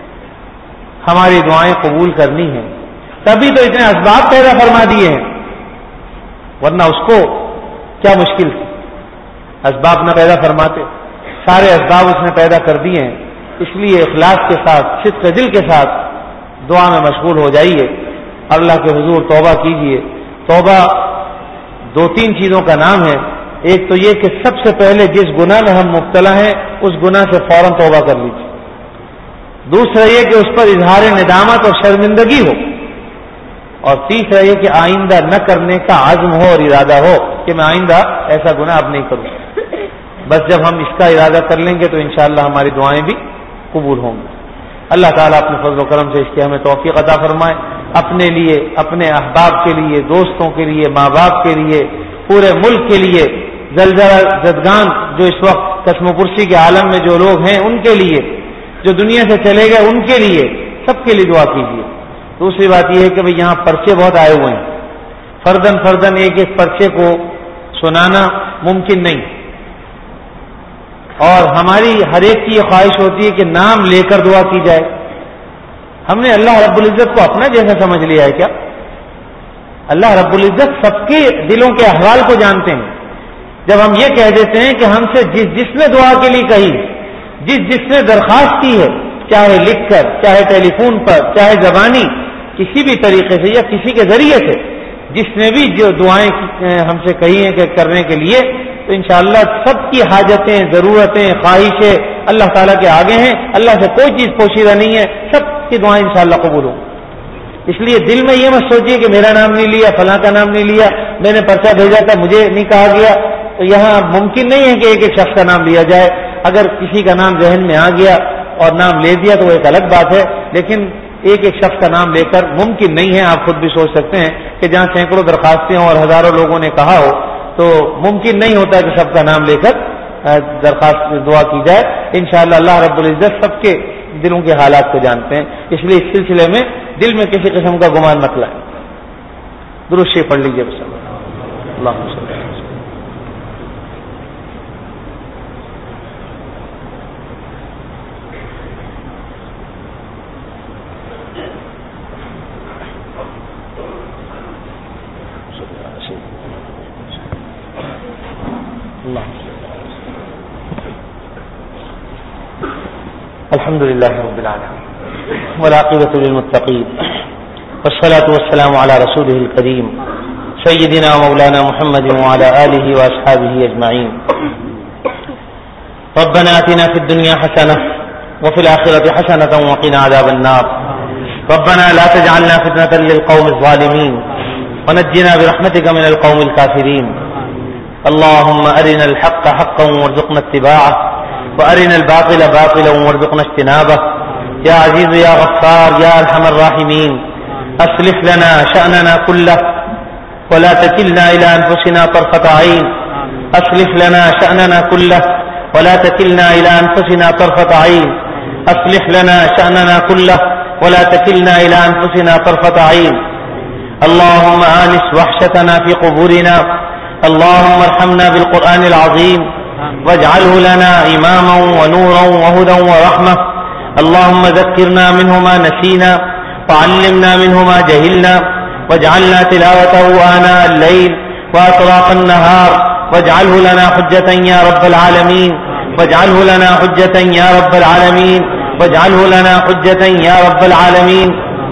ہماری دعائیں قبول کرنی ہیں، تبھی تو اتنے اسباب پیدا فرما دیے ہیں، ورنہ اس کو کیا مشکل تھی، اسباب نہ پیدا فرماتے، سارے اسباب اس نے پیدا کر دیے ہیں۔ اس لیے اخلاص کے ساتھ، صدق دل کے ساتھ دعا میں مشغول ہو جائیے، اللہ کے حضور توبہ کیجیے۔ توبہ دو تین چیزوں کا نام ہے، ایک تو یہ کہ سب سے پہلے جس گناہ میں ہم مبتلا ہیں اس گناہ سے فوراً توبہ کر لیجیے، دوسرا یہ کہ اس پر اظہار ندامت اور شرمندگی ہو، اور تیسرا یہ کہ آئندہ نہ کرنے کا عزم ہو اور ارادہ ہو کہ میں آئندہ ایسا گناہ اب نہیں کروں۔ بس جب ہم اس کا ارادہ کر لیں گے تو انشاءاللہ ہماری دعائیں بھی قبول ہوں گی۔ اللہ تعالیٰ اپنے فضل و کرم سے اس کی ہمیں توفیق عطا فرمائے، اپنے لیے، اپنے احباب کے لیے، دوستوں کے لیے، ماں باپ کے لیے، پورے ملک کے لیے، زلزلہ زدگان جو اس وقت کشم و پرسی کے عالم میں جو لوگ ہیں ان کے لیے، جو دنیا سے چلے گئے ان کے لیے، سب کے لیے دعا کیجیے۔ دوسری بات یہ ہے کہ بھئی یہاں پرچے بہت آئے ہوئے ہیں، فردن فردن ایک ایک پرچے کو سنانا ممکن نہیں، اور ہماری ہر ایک کی یہ خواہش ہوتی ہے کہ نام لے کر دعا کی جائے۔ ہم نے اللہ رب العزت کو اپنا جیسا سمجھ لیا ہے کیا؟ اللہ رب العزت سب کے دلوں کے احوال کو جانتے ہیں۔ جب ہم یہ کہہ دیتے ہیں کہ ہم سے جس جس نے دعا کے لیے کہی، جس جس نے درخواست کی ہے، چاہے لکھ کر، چاہے ٹیلی فون پر، چاہے زبانی، کسی بھی طریقے سے یا کسی کے ذریعے سے، جس نے بھی جو دعائیں ہم سے کہی ہیں کہ کرنے کے لیے، تو انشاءاللہ سب کی حاجتیں، ضرورتیں، خواہشیں اللہ تعالیٰ کے آگے ہیں، اللہ سے کوئی چیز پوشیدہ نہیں ہے، سب کی دعائیں انشاءاللہ قبول ہوں۔ اس لیے دل میں یہ مت سوچیے کہ میرا نام نہیں لیا، فلاں کا نام نہیں لیا، میں نے پرچہ بھیجا تھا مجھے نہیں کہا گیا، تو یہاں ممکن نہیں ہے کہ ایک ایک شخص کا نام لیا جائے۔ اگر کسی کا نام ذہن میں آ گیا اور نام لے دیا تو وہ ایک الگ بات ہے، لیکن ایک ایک شخص کا نام لے کر ممکن نہیں ہے۔ آپ خود بھی سوچ سکتے ہیں کہ جہاں سینکڑوں درخواستیں اور ہزاروں لوگوں نے کہا ہو تو ممکن نہیں ہوتا کہ سب کا نام لے کر درخواست دعا کی جائے. انشاءاللہ اللہ رب العزت سب کے دلوں کے حالات کو جانتے ہیں، اس لیے اس سلسلے میں دل میں کسی قسم کا گمان مت لائیں. درود شریف پڑھ لیجیے. بسم اللہ. اللہم صلی اللہ علیہ وسلم. الحمد لله رب العالمين والعاقبة للمتقين والصلاة والسلام على رسوله الكريم سيدنا ومولانا محمد وعلى آله وأصحابه أجمعين. ربنا آتنا في الدنيا حسنة وفي الآخرة حسنة وقنا عذاب النار. ربنا لا تجعلنا فتنة للقوم الظالمين ونجنا برحمتك من القوم الكافرين. اللهم أرنا الحق حقا وارزقنا اتباعه وأرنا الباطل باطلا وارزقنا اجتنابه. يا عزيز يا غفار يا أرحم الراحمين أصلح لنا شأننا كله ولا تكلنا إلى أنفسنا طرفة عين. أصلح لنا شأننا كله ولا تكلنا إلى أنفسنا طرفة عين. أصلح لنا شأننا كله ولا تكلنا إلى أنفسنا طرفة عين. اللهم آنس وحشتنا في قبورنا. اللهم ارحمنا بالقرآن العظيم واجعله لنا إماما ونورا وهدى ورحمة. اللهم ذكرنا منه ما نسينا وعلمنا منه ما جهلنا واجعلنا تلاوته آناء الليل وأطراف النهار واجعله لنا حجة يا رب العالمين. واجعله لنا حجة يا رب العالمين. واجعله لنا حجة يا رب العالمين.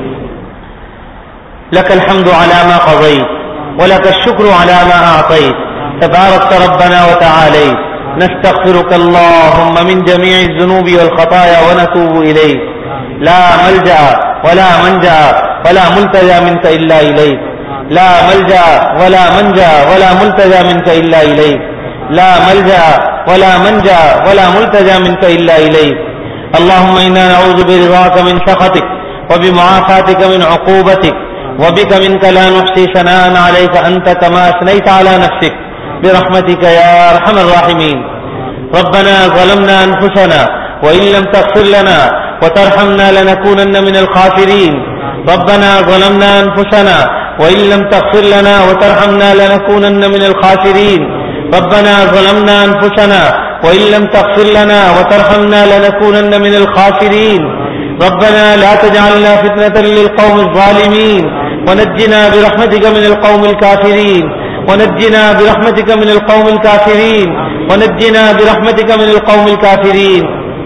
لك الحمد على ما قضيت ولك الشكر على ما أعطيت. تباركت ربنا وتعاليت. نستغفرك اللهم من جميع الذنوب والخطايا ونتوب إليك. لا ملجأ ولا منجأ ولا ملتجأ منك إلا إليك. لا ملجأ ولا منجأ ولا ملتجأ منك إلا إليك. لا ملجأ ولا منجأ ولا ملتجأ منك إلا إليك. اللهم إنا نعوذ برضاك من سخطك وبمعافاتك من عقوبتك وبك منك لا نحصي ثناء عليك أنت كما أثنيت على نفسك برحمتك يا أرحم الراحمين. ربنا ظلمنا أنفسنا وإن لم تغفر لنا وترحمنا لنكونن من الخاسرين. ربنا ظلمنا أنفسنا وإن لم تغفر لنا وترحمنا لنكونن من الخاسرين. ربنا ظلمنا أنفسنا وإن لم تغفر لنا وترحمنا لنكونن من الخاسرين. ربنا لا تجعلنا فتنة للقوم الظالمين ونجنا برحمتك من القوم الكافرين. ونجنا برحمتك من القوم الكافرين. ونجنا برحمتك من القوم الكافرين.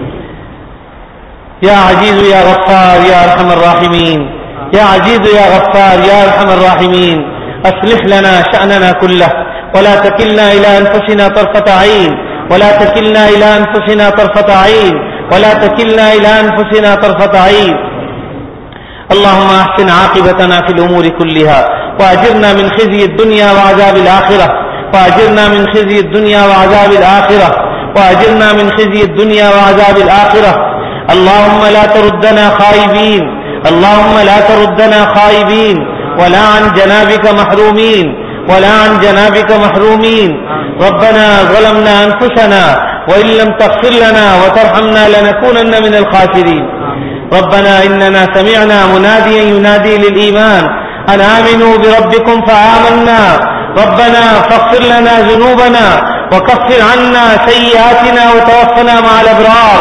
يا عزيز يا غفار يا أرحم الراحمين. يا عزيز يا غفار يا أرحم الراحمين. أصلح لنا شأننا كله ولا تكلنا إلى أنفسنا طرفة عين. ولا تكلنا إلى أنفسنا طرفة عين. ولا تكلنا إلى أنفسنا طرفة عين. اللهم أحسن عاقبتنا في الأمور كلها وأجرنا من خزي الدنيا وعذاب الآخرة. وأجرنا من خزي الدنيا وعذاب الآخرة. وأجرنا من خزي الدنيا وعذاب الآخرة. اللهم لا تردنا خائبين. اللهم لا تردنا خائبين ولا عن جنابك محرومين. ولا عن جنابك محرومين. ربنا ظلمنا أنفسنا وإن لم تغفر لنا وترحمنا لنكونن من الخاسرين. ربنا إننا سمعنا مناديا ينادي للإيمان أن آمنوا بربكم فآمنا. ربنا فاغفر لنا ذنوبنا وكفر عنا سيئاتنا وتوفنا مع الأبرار.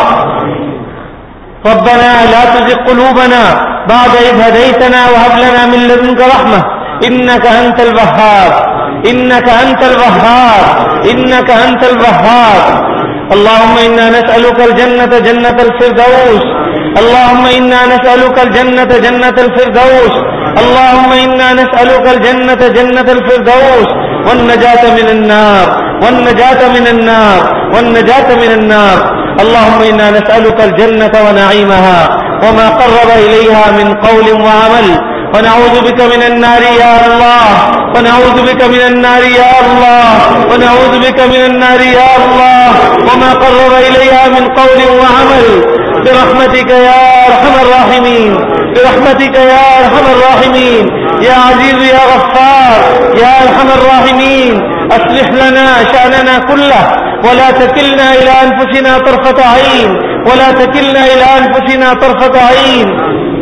ربنا لا تزغ قلوبنا بعد إذ هديتنا وهب لنا من لدنك رحمة إنك أنت الوهاب. إنك أنت الوهاب. إنك أنت الوهاب. اللهم إنا نسألك الجنة جنة الفردوس. اللهم إنا نسألك الجنة جنة الفردوس. اللهم إنا نسألك الجنة جنة الفردوس والنجاة من النار. والنجاة من النار. والنجاة من النار. اللهم إنا نسألك الجنة ونعيمها وما قرب إليها من قول وعمل. ونعوذ بك من النار يا الله. ونعوذ بك من النار يا الله. ونعوذ بك من النار يا الله وما قرب إليها من قول وعمل. برحمتك يا أرحم الراحمين. برحمتك يا أرحم الراحمين. يا عزيز يا غفار يا أرحم الراحمين. أصلح لنا شأننا كله ولا تكلنا إلى أنفسنا طرفة عين ولا تكلنا إلى أنفسنا طرفة عين.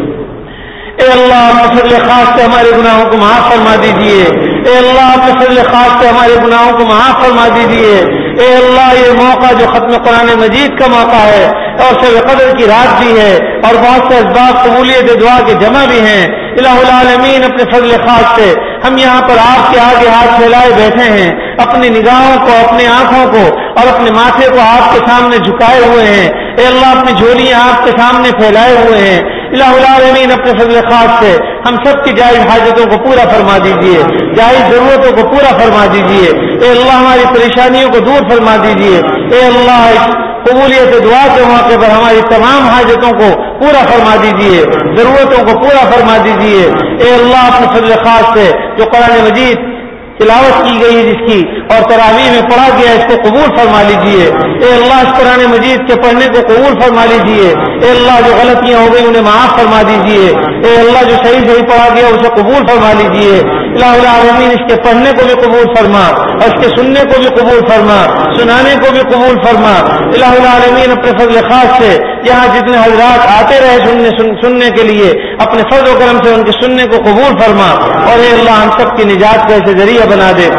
اے اللہ اپنے فضل خاص سے ہمارے گناہوں کو معاف فرما دیجیے. اے اللہ اپنے فضل خاص سے ہمارے گناہوں کو معاف فرما دیجیے. اے اللہ یہ موقع جو ختم قرآن مجید کا موقع ہے اور شب قدر کی رات بھی ہے اور بہت سے اسباب قبولیت دعا کے جمع بھی ہیں، الہ العالمین اپنے فضل خاص سے ہم یہاں پر آپ کے آگے ہاتھ پھیلائے بیٹھے ہیں، اپنی نگاہوں کو، اپنی آنکھوں کو اور اپنے ماتھے کو آپ کے سامنے جھکائے ہوئے ہیں. اے اللہ اپنی جھولیاں آپ کے سامنے پھیلائے ہوئے ہیں. الہ العالمین اپنے فضل خاص سے ہم سب کی جائز حاجتوں کو پورا فرما دیجیے، جائز ضرورتوں کو پورا فرما دیجیے. اے اللہ ہماری پریشانیوں کو دور فرما دیجیے. اے اللہ قبولیت دعا کے موقع پر ہماری تمام حاجتوں کو پورا فرما دیجیے، ضرورتوں کو پورا فرما دیجیے. اے اللہ اپنے فضل خاص سے جو قرآن مجید تلاوت کی گئی ہے جس کی اور تراویح میں پڑھا گیا اس کو قبول فرما لیجیے. اے اللہ اس قرآن مجید کے پڑھنے کو قبول فرما لیجیے. اے اللہ جو غلطیاں ہو گئی انہیں معاف فرما دیجیے. اے اللہ جو صحیح صحیح پڑھا گیا اسے قبول فرما لیجیے. الہ العالمین اس کے پڑھنے کو بھی قبول فرما اور اس کے سننے کو بھی قبول فرما، سنانے کو بھی قبول فرما. الہ العالمین اپنے فضل خاص سے یہاں جتنے حضرات آتے رہے سننے سن, سننے کے لیے اپنے فضل و کرم سے ان کے سننے کو قبول فرما اور اے اللہ ہم سب کی نجات کا ایسے ذریعہ بنا دے.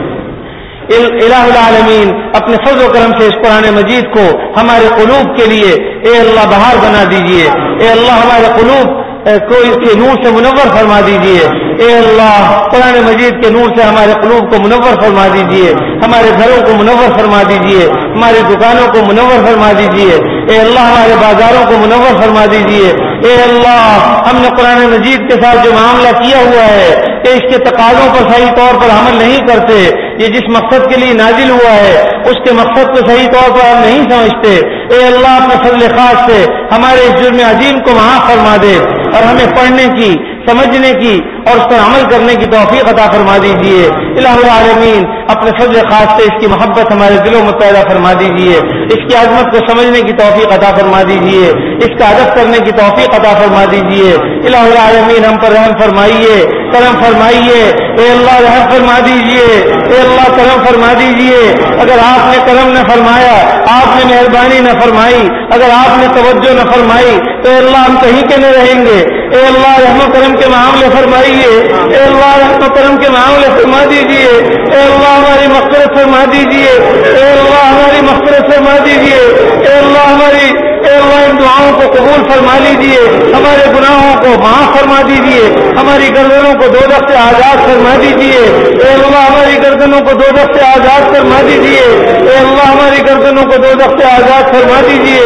الہ العالمین اپنے فضل و کرم سے اس قرآن مجید کو ہمارے قلوب کے لیے اے اللہ بہار بنا دیجیے. اے اللہ ہمارے قلوب کو اس کے نور سے منور فرما دیجیے. اے اللہ قرآن مجید کے نور سے ہمارے قلوب کو منور فرما دیجیے، ہمارے گھروں کو منور فرما دیجیے، ہماری دکانوں کو منور فرما دیجیے. اے اللہ ہمارے بازاروں کو منور فرما دیجیے. اے اللہ ہم نے قرآن مجید کے ساتھ جو معاملہ کیا ہوا ہے کہ اس کے تقاضوں پر صحیح طور پر عمل نہیں کرتے، یہ جس مقصد کے لیے نازل ہوا ہے اس کے مقصد کو صحیح طور پر ہم نہیں سمجھتے. اے اللہ اپنے فضل خاص سے ہمارے اس جرم عظیم کو معاف فرما دے اور ہمیں پڑھنے کی، سمجھنے کی اور اس پر عمل کرنے کی توفیق عطا فرما دیجیے. الہ العالمین اپنے فضل خاص سے اس کی محبت ہمارے دلوں میں پیدا فرما دیجیے، اس کی عظمت کو سمجھنے کی توفیق عطا فرما دیجیے، اس کا ادب کرنے کی توفیق عطا فرما دیجیے. الہ العالمین ہم پر رحم فرمائیے، کرم فرمائیے. اے اللہ رحم فرما دیجیے. اے اللہ کرم فرما دیجیے. اگر آپ نے کرم نہ فرمایا، آپ نے مہربانی نہ فرمائی، اگر آپ نے توجہ نہ فرمائی تو اے اللہ ہم کہیں کے نہ رہیں گے. اے اللہ رحم و کرم کے معاملے فرمائیے. اے اللہ رحم و کرم کے معاملے فرما دیجیے. اے اللہ ہماری مغفرت فرما دیجیے. اے اللہ ہماری مغفرت فرما دیجیے. اے اللہ ہماری اے اللہ ان دعاؤں کو قبول فرما لیجیے، ہمارے گناہوں کو معاف فرما دیجیے، ہماری گردنوں کو دوزخ سے آزاد فرما دیجیے. اے اللہ ہماری گردنوں کو دوزخ سے آزاد فرما دیجیے. اے اللہ ہماری گردنوں کو دوزخ سے آزاد فرما دیجیے.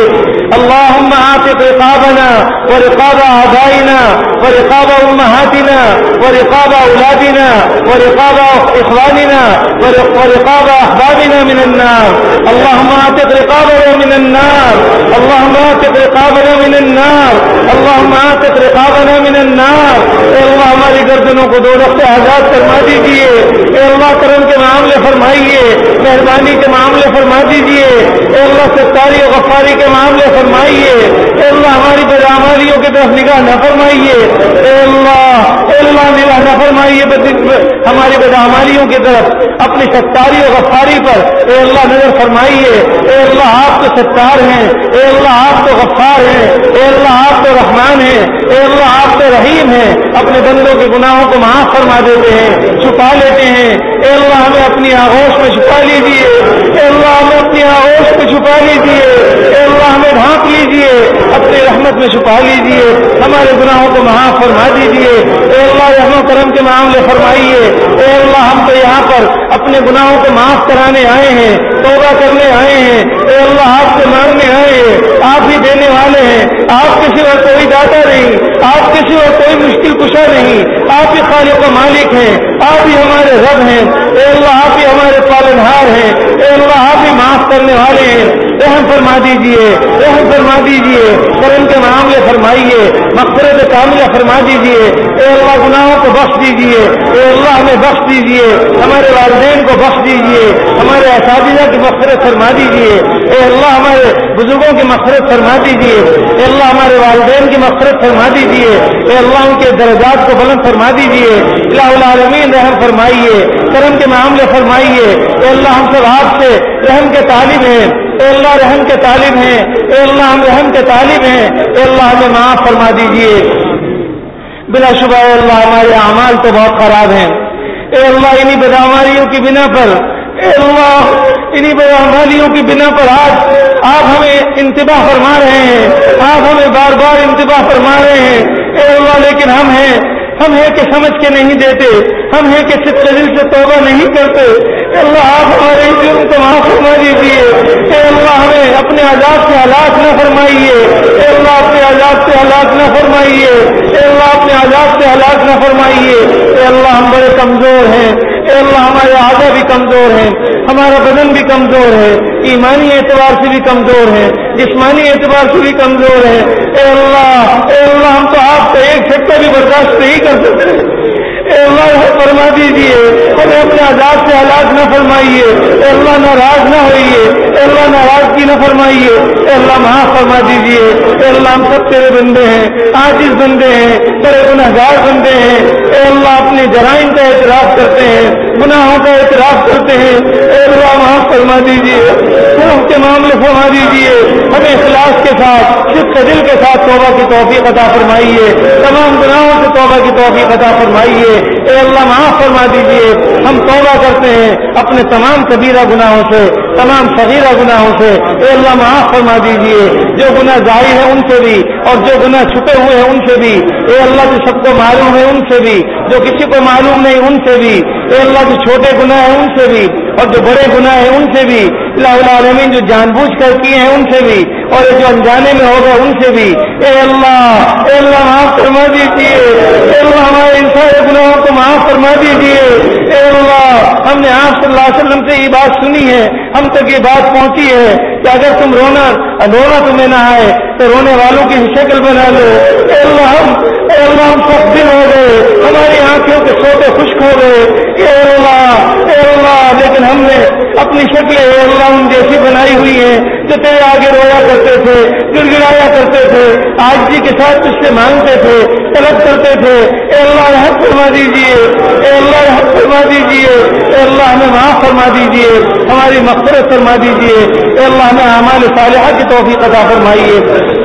اللهم اعتق رقابنا ورقاب آبائنا ورقاب امهاتنا ورقاب اولادنا ورقاب اخواننا ورقاب احبابنا من النار. اللهم اعتق رقابنا من النار. اللهم اعتق رقابنا من النار. اللهم اعتق رقابنا من النار. اے اللہ ہماری گردنوں کو دوزخ سے آزاد فرما دیجیے. اے اللہ کرم کے معاملے فرمائیے، مہربانی کے معاملے فرما دیجیے. اے اللہ ستاری و غفاری کے معاملے فرمائیے. اے اللہ ہماری بدعمالیوں کی طرف نگاہ نہ فرمائیے. اے اللہ اے اللہ نگاہ نہ فرمائیے ہماری بدعمالیوں کی طرف، اپنی ستاری و غفاری پر اے اللہ نظر فرمائیے. اے اللہ آپ تو ستار ہیں، اے اللہ آپ تو غفار ہیں، اے اللہ آپ تو رحمان ہیں، اے اللہ آپ تو رحیم ہیں. اپنے بندوں کے گناہوں کو معاف فرما دیتے ہیں، چھپا لیتے ہیں. اے اللہ ہمیں اپنی آغوش میں چھپا لیجیے. اے اللہ ہمیں اپنی آغوش میں چھپا لیجیے. اے اللہ ہمیں ڈھانپ لیجیے، اپنی رحمت میں چھپا لیجیے، ہمارے گناہوں کو معاف فرما دیجیے. اے اللہ رحم و کرم کے معاملے فرمائیے. اے اللہ ہم تو یہاں پر اپنے گناہوں کو معاف کرانے آئے ہیں، توبہ کرنے آئے ہیں. اے اللہ آپ سے مانگنے آئے ہیں، آپ ہی دینے والے ہیں، آپ کے سوا کوئی داتا نہیں، آپ کے سوا کوئی مشکل کشا نہیں. آپ ہی خالق و مالک ہیں، آپ ہی ہمارے رب ہیں. اے اللہ آپ ہی ہمارے پالنہار ہیں. اے اللہ آپ ہی معاف کرنے والے ہیں. رحم فرما دیجیے، رحم فرما دیجیے، کرم کے معاملے فرمائیے، مغفرت کاملہ فرما دیجیے. اے اللہ گناہوں کو بخش دیجیے. اے اللہ ہمیں بخش دیجیے، ہمارے والدین کو بخش دیجیے، ہمارے اساتذہ کی مغفرت فرما دیجیے. اے اللہ ہمارے بزرگوں کی مغفرت فرما دیجیے. اے اللہ ہمارے والدین کی مغفرت فرما دیجیے. اے اللہ ان کے درجات کو بلند فرما دیجیے. الہ العالمین رحم فرمائیے. کرم کے معاملے فرمائیے. اے اللہ ہم سب آپ سے رحم کے طالب ہیں. اے اللہ رحم کے طالب ہیں. اے اللہ ہم رحم کے طالب ہیں. اے اللہ ہمیں معاف فرما دیجیے. بلا شبہ اے اللہ ہمارے اعمال تو بہت خراب ہیں. اے اللہ انہی بدعمالیوں کی بنا پر اے اللہ انہی بدعمالیوں کی بنا پر آج آپ ہمیں انتباہ فرما رہے ہیں. آپ ہمیں بار بار انتباہ فرما رہے ہیں. اے اللہ لیکن ہم ہیں ہم ہیں کہ سمجھ کے نہیں دیتے. ہم ہیں کہ صدق دل سے توبہ نہیں کرتے. اے اللہ آپ ہمارے جرم کو معاف فرما دیجیے. اے اللہ ہمیں اپنے عذاب سے ہلاک نہ فرمائیے. اے اللہ اپنے عذاب سے ہلاک نہ فرمائیے. اے اللہ اپنے عذاب سے ہلاک نہ فرمائیے. اے اللہ ہم بڑے کمزور ہیں. اے اللہ ہمارے اعضاء بھی کمزور ہیں. ہمارا بدن بھی کمزور ہے. ایمانی اعتبار سے بھی کمزور ہے. جسمانی اعتبار سے بھی کمزور ہے. اے اللہ اے اللہ ہم تو آپ کا ایک سکہ بھی برداشت نہیں کر سکتے. اے اللہ فرما دیجیے ہمیں اپنے عذاب سے ہلاک نہ فرمائیے. اے اللہ ناراض نہ ہوئیے. اے اللہ ناراضگی نہ فرمائیے. اے اللہ معاف فرما دیجیے. اے اللہ ہم سب تیرے بندے ہیں, عاجز بندے ہیں, بڑے گنہگار بندے ہیں. اے اللہ اپنے جرائم کا اعتراف کرتے ہیں, گناہوں کا اعتراف کرتے ہیں. اے اللہ معاف فرما دیجیے. ہم کے معاملے فرما دیجیے. ہمیں اخلاص کے ساتھ صدق دل کے ساتھ توبہ کی توفیق عطا فرمائیے. تمام گناہوں سے توبہ کی توفیق عطا فرمائیے. اے اللہ معاف فرما دیجیے. ہم توبہ کرتے ہیں اپنے تمام کبیرہ گناہوں سے, تمام صغیرہ گناہوں سے. اے اللہ معاف فرما دیجیے. جو گناہ ظاہر ہے ان سے بھی اور جو گناہ چھپے ہوئے ہیں ان سے بھی. اے اللہ جو سب کو معلوم ہے ان سے بھی, جو کسی کو معلوم نہیں ان سے بھی. اے اللہ جو چھوٹے گناہ ہیں ان سے بھی اور جو بڑے گناہ ہیں ان سے بھی. الہ العالمین جو جان بوجھ کر کیے ہیں ان سے بھی اور جو انجانے میں ہوگا ان سے بھی. اے اللہ اے اللہ معاف فرما دیجیے. اے اللہ ہمارے ان سارے گناہوں کو معاف فرما دیجیے. اے اللہ ہم نے آپ صلی اللہ علیہ وسلم سے یہ بات سنی ہے, ہم تک یہ بات پہنچی ہے کہ اگر تم رونا رونا تمہیں نہ آئے تو رونے والوں کی شکل بنا لو. اے اللہ ہم اے اللہ ہم سب دن ہو گئے, ہماری آنکھوں کے سوتے خشک ہو گئے. اے اللہ اے اللہ لیکن ہم نے اپنی شکلیں اے اللہ ان جیسی بنائی ہوئی ہیں جو تیرے آگے رویا کرتے تھے, گر گرایا کرتے تھے, عاجزی کے ساتھ تجھ سے مانگتے تھے, طلب کرتے تھے. اے اللہ رحم فرما دیجیے. اے اللہ رحم فرما دیجیے. اے اللہ ہمیں معاف فرما دیجیے, ہماری مغفرت فرما دیجیے. اے اللہ ہمیں اعمال صالحہ کی توفیق عطا فرمائیے.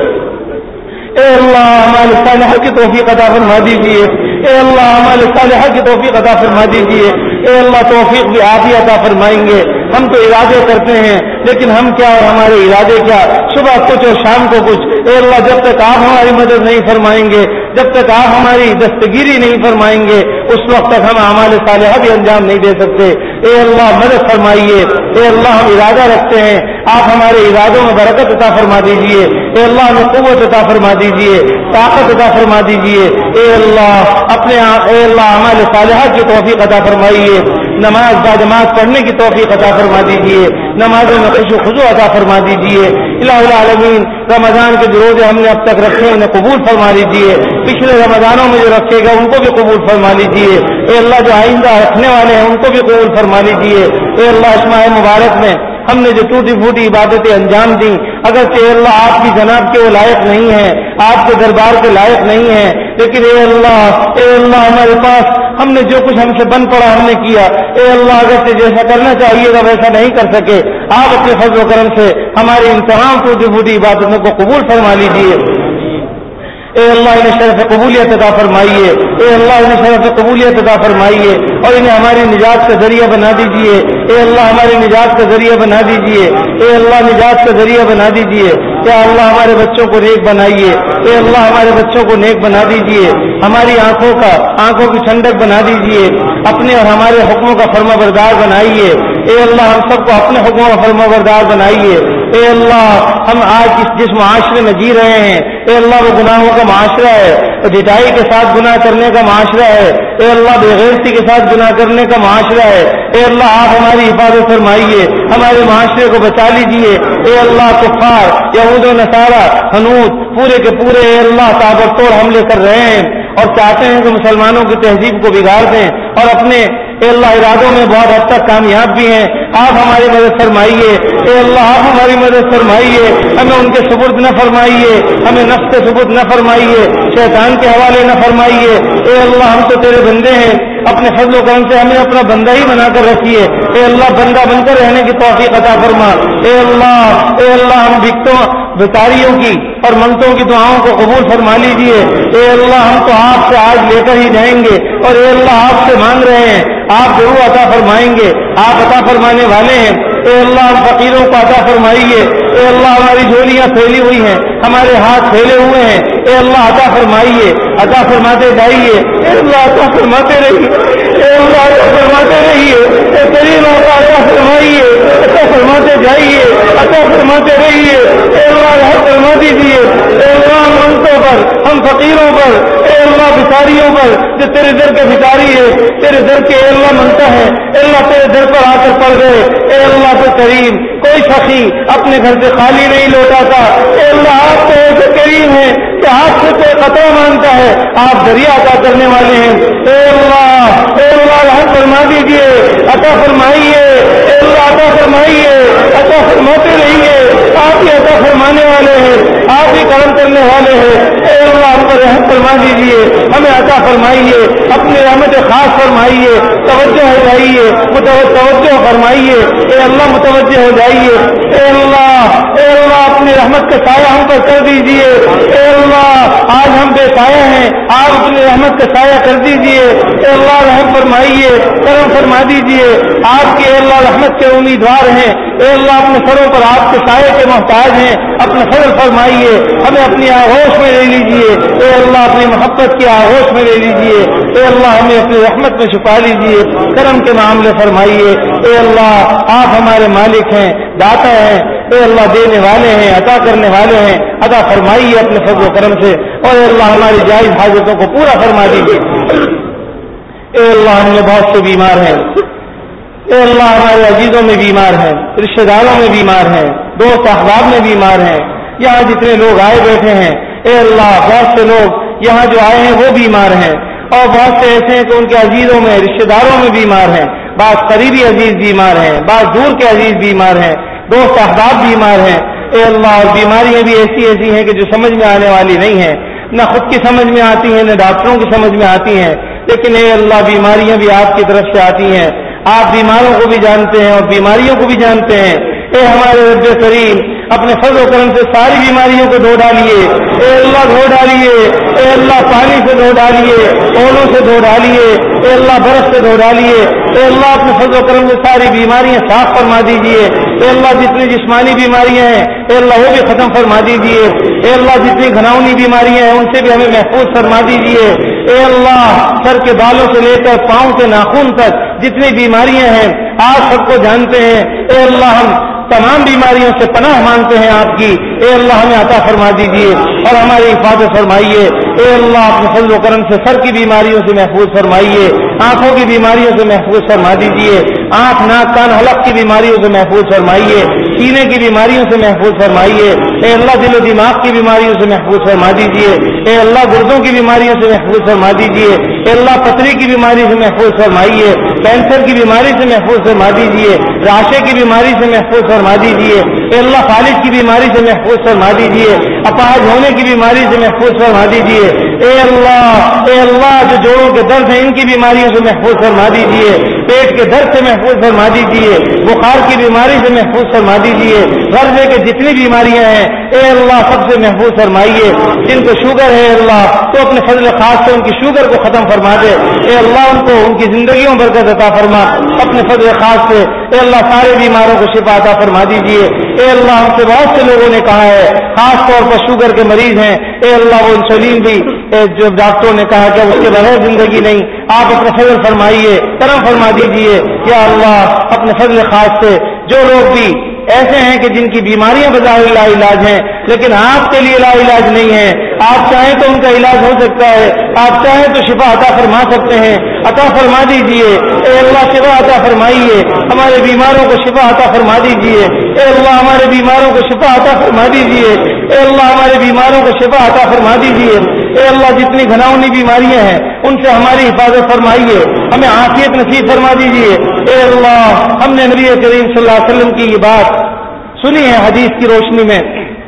اے اللہ اعمال صالحہ کی توفیق عطا فرما دیجیے. اے اللہ اعمال صالحہ کی توفیق عطا فرما دیجیے. اے اللہ توفیق بھی آپ ہی عطا فرمائیں گے. ہم تو ارادے کرتے ہیں لیکن ہم کیا اور ہمارے ارادے کیا, صبح کچھ اور شام کو کچھ. اے اللہ جب تک آپ ہماری مدد نہیں فرمائیں گے, جب تک آپ ہماری دستگیری نہیں فرمائیں گے, اس وقت تک ہم اعمال صالحہ بھی انجام نہیں دے سکتے. اے اللہ مدد فرمائیے. اے اللہ ہم ارادہ رکھتے ہیں, آپ ہمارے ارادوں میں برکت عطا فرما دیجیے. اے اللہ ہمیں قوت عطا فرما دیجیے, طاقت عطا فرما دیجیے. اے اللہ اپنے اے اللہ اعمال صالحہ کی توفیق عطا فرمائیے. نماز باجماعت پڑھنے کی توفیق عطا فرما دیجیے. نمازوں میں خوشو خضوع عطا فرما دیجیے. الہ العالمین رمضان کے جو روزے ہم نے اب تک رکھے انہیں قبول فرما لیجیے. پچھلے رمضانوں میں جو رکھے گا ان کو بھی قبول فرما لیجیے. اے اللہ جو آئندہ رکھنے والے ہیں ان کو بھی قبول فرما لیجیے. اے اللہ اس ماہ مبارک میں ہم نے جو ٹوٹی پھوٹی عبادتیں انجام دیں, اگرچہ اے اللہ آپ کی جناب کے وہ لائق نہیں ہیں, آپ کے دربار کے لائق نہیں ہیں, لیکن اے اللہ اے اللہ ہمارے پاس ہم نے جو کچھ ہم سے بن پڑا ہم نے کیا. اے اللہ اگرچہ جیسا کرنا چاہیے تھا ویسا نہیں کر سکے, آپ اپنے فضل و کرم سے ہماری ان تمام ٹوٹی پھوٹی عبادتوں کو قبول فرما لیجیے. اے اللہ انہیں شرف قبولیت عطا فرمائیے. اے اللہ انہیں شرف قبولیت عطا فرمائیے اور انہیں ہماری نجات کا ذریعہ بنا دیجیے. اے اللہ ہماری نجات کا ذریعہ بنا دیجیے. اے اللہ نجات کا ذریعہ بنا دیجیے. اے اللہ ہمارے بچوں کو نیک بنائیے. اے اللہ ہمارے بچوں کو نیک بنا دیجیے. ہماری آنکھوں کا آنکھوں کی ٹھنڈک بنا دیجیے. اپنے اور ہمارے حکموں کا فرما بردار بنائیے. اے اللہ ہم سب کو اپنے حکموں کا فرما بردار بنائیے. اے اللہ ہم آج اس جس معاشرے میں جی رہے ہیں, اے اللہ وہ گناہوں کا معاشرہ ہے, ڈٹائی کے ساتھ گناہ کرنے کا معاشرہ ہے. اے اللہ بے غیرتی کے ساتھ گناہ کرنے کا معاشرہ ہے. اے اللہ آپ ہماری حفاظت فرمائیے, ہمارے معاشرے کو بچا لیجیے. اے اللہ کفار یہود و نصارہ حنوط پورے کے پورے اے اللہ تابڑتوڑ حملے کر رہے ہیں اور چاہتے ہیں کہ مسلمانوں کی تہذیب کو بگاڑ دیں اور اپنے اے اللہ ارادوں میں بہت حد تک کامیاب بھی ہیں. آپ ہماری مدد فرمائیے، اے اللہ آپ ہماری مدد فرمائیے، ہمیں ان کے سپرد نہ فرمائیے، ہمیں نفس کے سپرد نہ فرمائیے، شیطان کے حوالے نہ فرمائیے، اے اللہ ہم تو تیرے بندے ہیں، اپنے فضل و کرم سے ہمیں اپنا بندہ ہی بنا کر رکھیے، اے اللہ بندہ بن کر رہنے کی توفیق عطا فرما، اے اللہ اے اللہ ہم بھکتوں بھکاریوں کی اور منگتوں کی دعاؤں کو قبول فرما لیجیے، اے اللہ ہم تو آپ سے آج لے کر ہی جائیں گے، اور اے اللہ آپ سے مانگ رہے ہیں، آپ ضرور عطا فرمائیں گے، آپ عطا فرمانے والے ہیں، اے اللہ ہم فقیروں کو عطا فرمائیے، اے اللہ ہماری جھولیاں پھیلی ہوئی ہیں، ہمارے ہاتھ پھیلے ہوئے ہیں، اے اللہ عطا فرمائیے، عطا فرماتے جائیے، اے اللہ عطا فرماتے رہیے، اے اللہ عطا فرماتے رہیے، اے کریم آقا عطا فرمائیے، عطا فرماتے جائیے، عطا فرماتے رہیے، اے اللہ رحم فرما دیجیے، اے اللہ منتوں پر، ہم فقیروں پر، اے اللہ بھکاریوں پر جو تیرے در کے بھکاری ہے، تیرے در کے اے اللہ منتا ہے، اے اللہ تیرے در پر آ کر پڑ گئے، اے اللہ تو کریم کوئی سخی اپنے گھر سے خالی نہیں لوٹاتا، اے اللہ آپ تو ایسے کریم ہیں کہ آپ سے کوئی قطع مانتا ہے، آپ دریا عطا کرنے والے ہیں، اے اللہ اے اللہ رحم فرما دیجیے، عطا فرمائیے، اے اللہ عطا فرمائیے، عطا فرماتے رہیے، آپ ہی عطا فرمانے والے ہیں، آپ ہی کرم کرنے والے ہیں، اے اللہ ہم پر رحم فرما دیجیے، ہمیں عطا فرمائیے، اپنی رحمت خاص فرمائیے، توجہ ہو جائیے، توجہ فرمائیے، اے اللہ متوجہ ہو جائیے، اے اللہ اے اللہ اپنی رحمت کا سایہ ہم پر کر دیجیے، اے اللہ آج ہم بے سایہ ہیں، آپ اپنی رحمت کا سایہ کر دیجیے، اے اللہ رحم فرمائیے، کرم فرما دیجیے، آپ کے اے اللہ رحمت کے امیدوار ہیں، اے اللہ اپنے سروں پر آپ کے سایہ کے محتاج ہیں، اپنا فضل فرمائیے، ہمیں اپنی آغوش میں لے لیجیے، اے اللہ اپنی محبت کی آغوش میں لے لیجیے، اے اللہ ہمیں اپنی رحمت میں چھپا لیجیے، کرم کے معاملے فرمائیے، اے اللہ آپ ہمارے مالک ہیں، داتا ہیں، اے اللہ دینے والے ہیں، عطا کرنے والے ہیں، عطا فرمائیے اپنے فضل و کرم سے، اور اے اللہ ہماری جائز حاجتوں کو پورا فرما دیجیے، اے اللہ ہم نے بہت سے بیمار ہیں، اے اللہ ہمارے عزیزوں میں بیمار ہیں، رشتہ داروں میں بیمار ہیں، دوست احباب میں بیمار ہیں، یہاں جتنے لوگ آئے بیٹھے ہیں، اے اللہ بہت سے لوگ یہاں جو آئے ہیں وہ بیمار ہیں، اور بہت سے ایسے ہیں کہ ان کے عزیزوں میں رشتہ داروں میں بیمار ہیں، بعض قریبی عزیز بیمار ہیں، بعض دور کے عزیز بیمار ہیں، دوست احباب بیمار ہیں، اے اللہ اور بیماریاں بھی ایسی ایسی ہیں کہ جو سمجھ میں آنے والی نہیں ہیں، نہ خود کی سمجھ میں آتی ہیں نہ ڈاکٹروں کی سمجھ میں آتی ہیں، لیکن اے اللہ بیماریاں بھی آپ کی طرف سے آتی ہیں، آپ بیماروں کو بھی جانتے ہیں اور بیماریوں کو بھی جانتے ہیں، اے ہمارے رب کریم اپنے فضل و کرم سے ساری بیماریوں کو دھو ڈالیے، اے اللہ دھو ڈالیے، اے اللہ پانی سے دھو ڈالیے، اولوں سے دھو ڈالیے، اے اللہ برف سے دھو ڈالیے، اے اللہ اپنے فضل و کرم سے ساری بیماریاں صاف فرما دیجیے، اے اللہ جتنی جسمانی بیماریاں ہیں اے اللہ وہ بھی ختم فرما دیجیے، اے اللہ جتنی گھناؤنی بیماریاں ہیں ان سے بھی ہمیں محفوظ فرما دیجیے، اے اللہ سر کے بالوں سے لے کر پاؤں کے ناخن تک جتنی بیماریاں ہیں آپ سب کو جانتے ہیں، اے اللہ ہم تمام بیماریوں سے پناہ مانگتے ہیں آپ کی، اے اللہ ہمیں عطا فرما دیجیے اور ہماری حفاظت فرمائیے، اے اللہ اپنے فضل و کرم سے سر کی بیماریوں سے محفوظ فرمائیے، آنکھوں کی بیماریوں سے محفوظ فرما دیجیے، آنکھ ناک کان حلق کی بیماریوں سے محفوظ فرمائیے، سینے کی بیماریوں سے محفوظ فرمائیے، اے اللہ دل و دماغ کی بیماریوں سے محفوظ فرما دیجیے، اے اللہ گردوں کی بیماریوں سے محفوظ فرما دیجیے، اے اللہ پتھری کی بیماری سے محفوظ فرمائیے، کینسر کی بیماری سے محفوظ فرما دیجیے، راشے کی بیماری سے محفوظ فرما دیجیے، اے اللہ فالج کی بیماری سے محفوظ فرما دیجیے، اپاہج ہونے کی بیماری سے محفوظ فرما دیجیے، اے اللہ اے اللہ جو جوڑوں کے درد ہیں ان کی بیماریوں سے محفوظ فرما دیجیے، پیٹ کے درد سے محفوظ فرما دیجیے، بخار کی بیماری سے محفوظ فرما دیجیے، غرضے کے جتنی بیماریاں ہیں اے اللہ سب سے محفوظ فرمائیے، جن کو شوگر ہے اللہ تو اپنے فضل خاص سے ان کی شوگر کو ختم فرما دے، اے اللہ ان کو ان کی زندگیوں برکت عطا فرما اپنے فضل خاص سے، اے اللہ سارے بیماروں کو شفا عطا فرما دیجیے، اے اللہ ہم سے بہت سے لوگوں نے کہا ہے خاص طور پر شوگر کے مریض ہیں، اے اللہ وہ انسولین بھی جو ڈاکٹروں نے کہا کہ اس کے بغیر زندگی نہیں، آپ اپنے فضل فرمائیے، کرم فرما دیجیے، یا اللہ اپنے فضل خاص سے جو لوگ بھی ایسے ہیں کہ جن کی بیماریاں بظاہر لا علاج ہیں لیکن آپ کے لیے لا علاج نہیں ہے، آپ چاہیں تو ان کا علاج ہو سکتا ہے، آپ چاہیں تو شفا عطا فرما سکتے ہیں، عطا فرما دیجیے، اے اللہ شفا عطا فرمائیے، ہمارے بیماروں کو شفا عطا فرما دیجیے، اے اللہ ہمارے بیماروں کو شفا عطا فرما دیجیے، اے اللہ ہمارے بیماروں کو شفا عطا فرما دیجیے، اے اللہ جتنی گھناؤنی بیماریاں ہیں ان سے ہماری حفاظت فرمائیے، ہمیں عافیت نصیب فرما دیجیے۔ اے اللہ ہم نے نبی کریم صلی اللہ علیہ وسلم کی یہ بات سنی ہے حدیث کی روشنی میں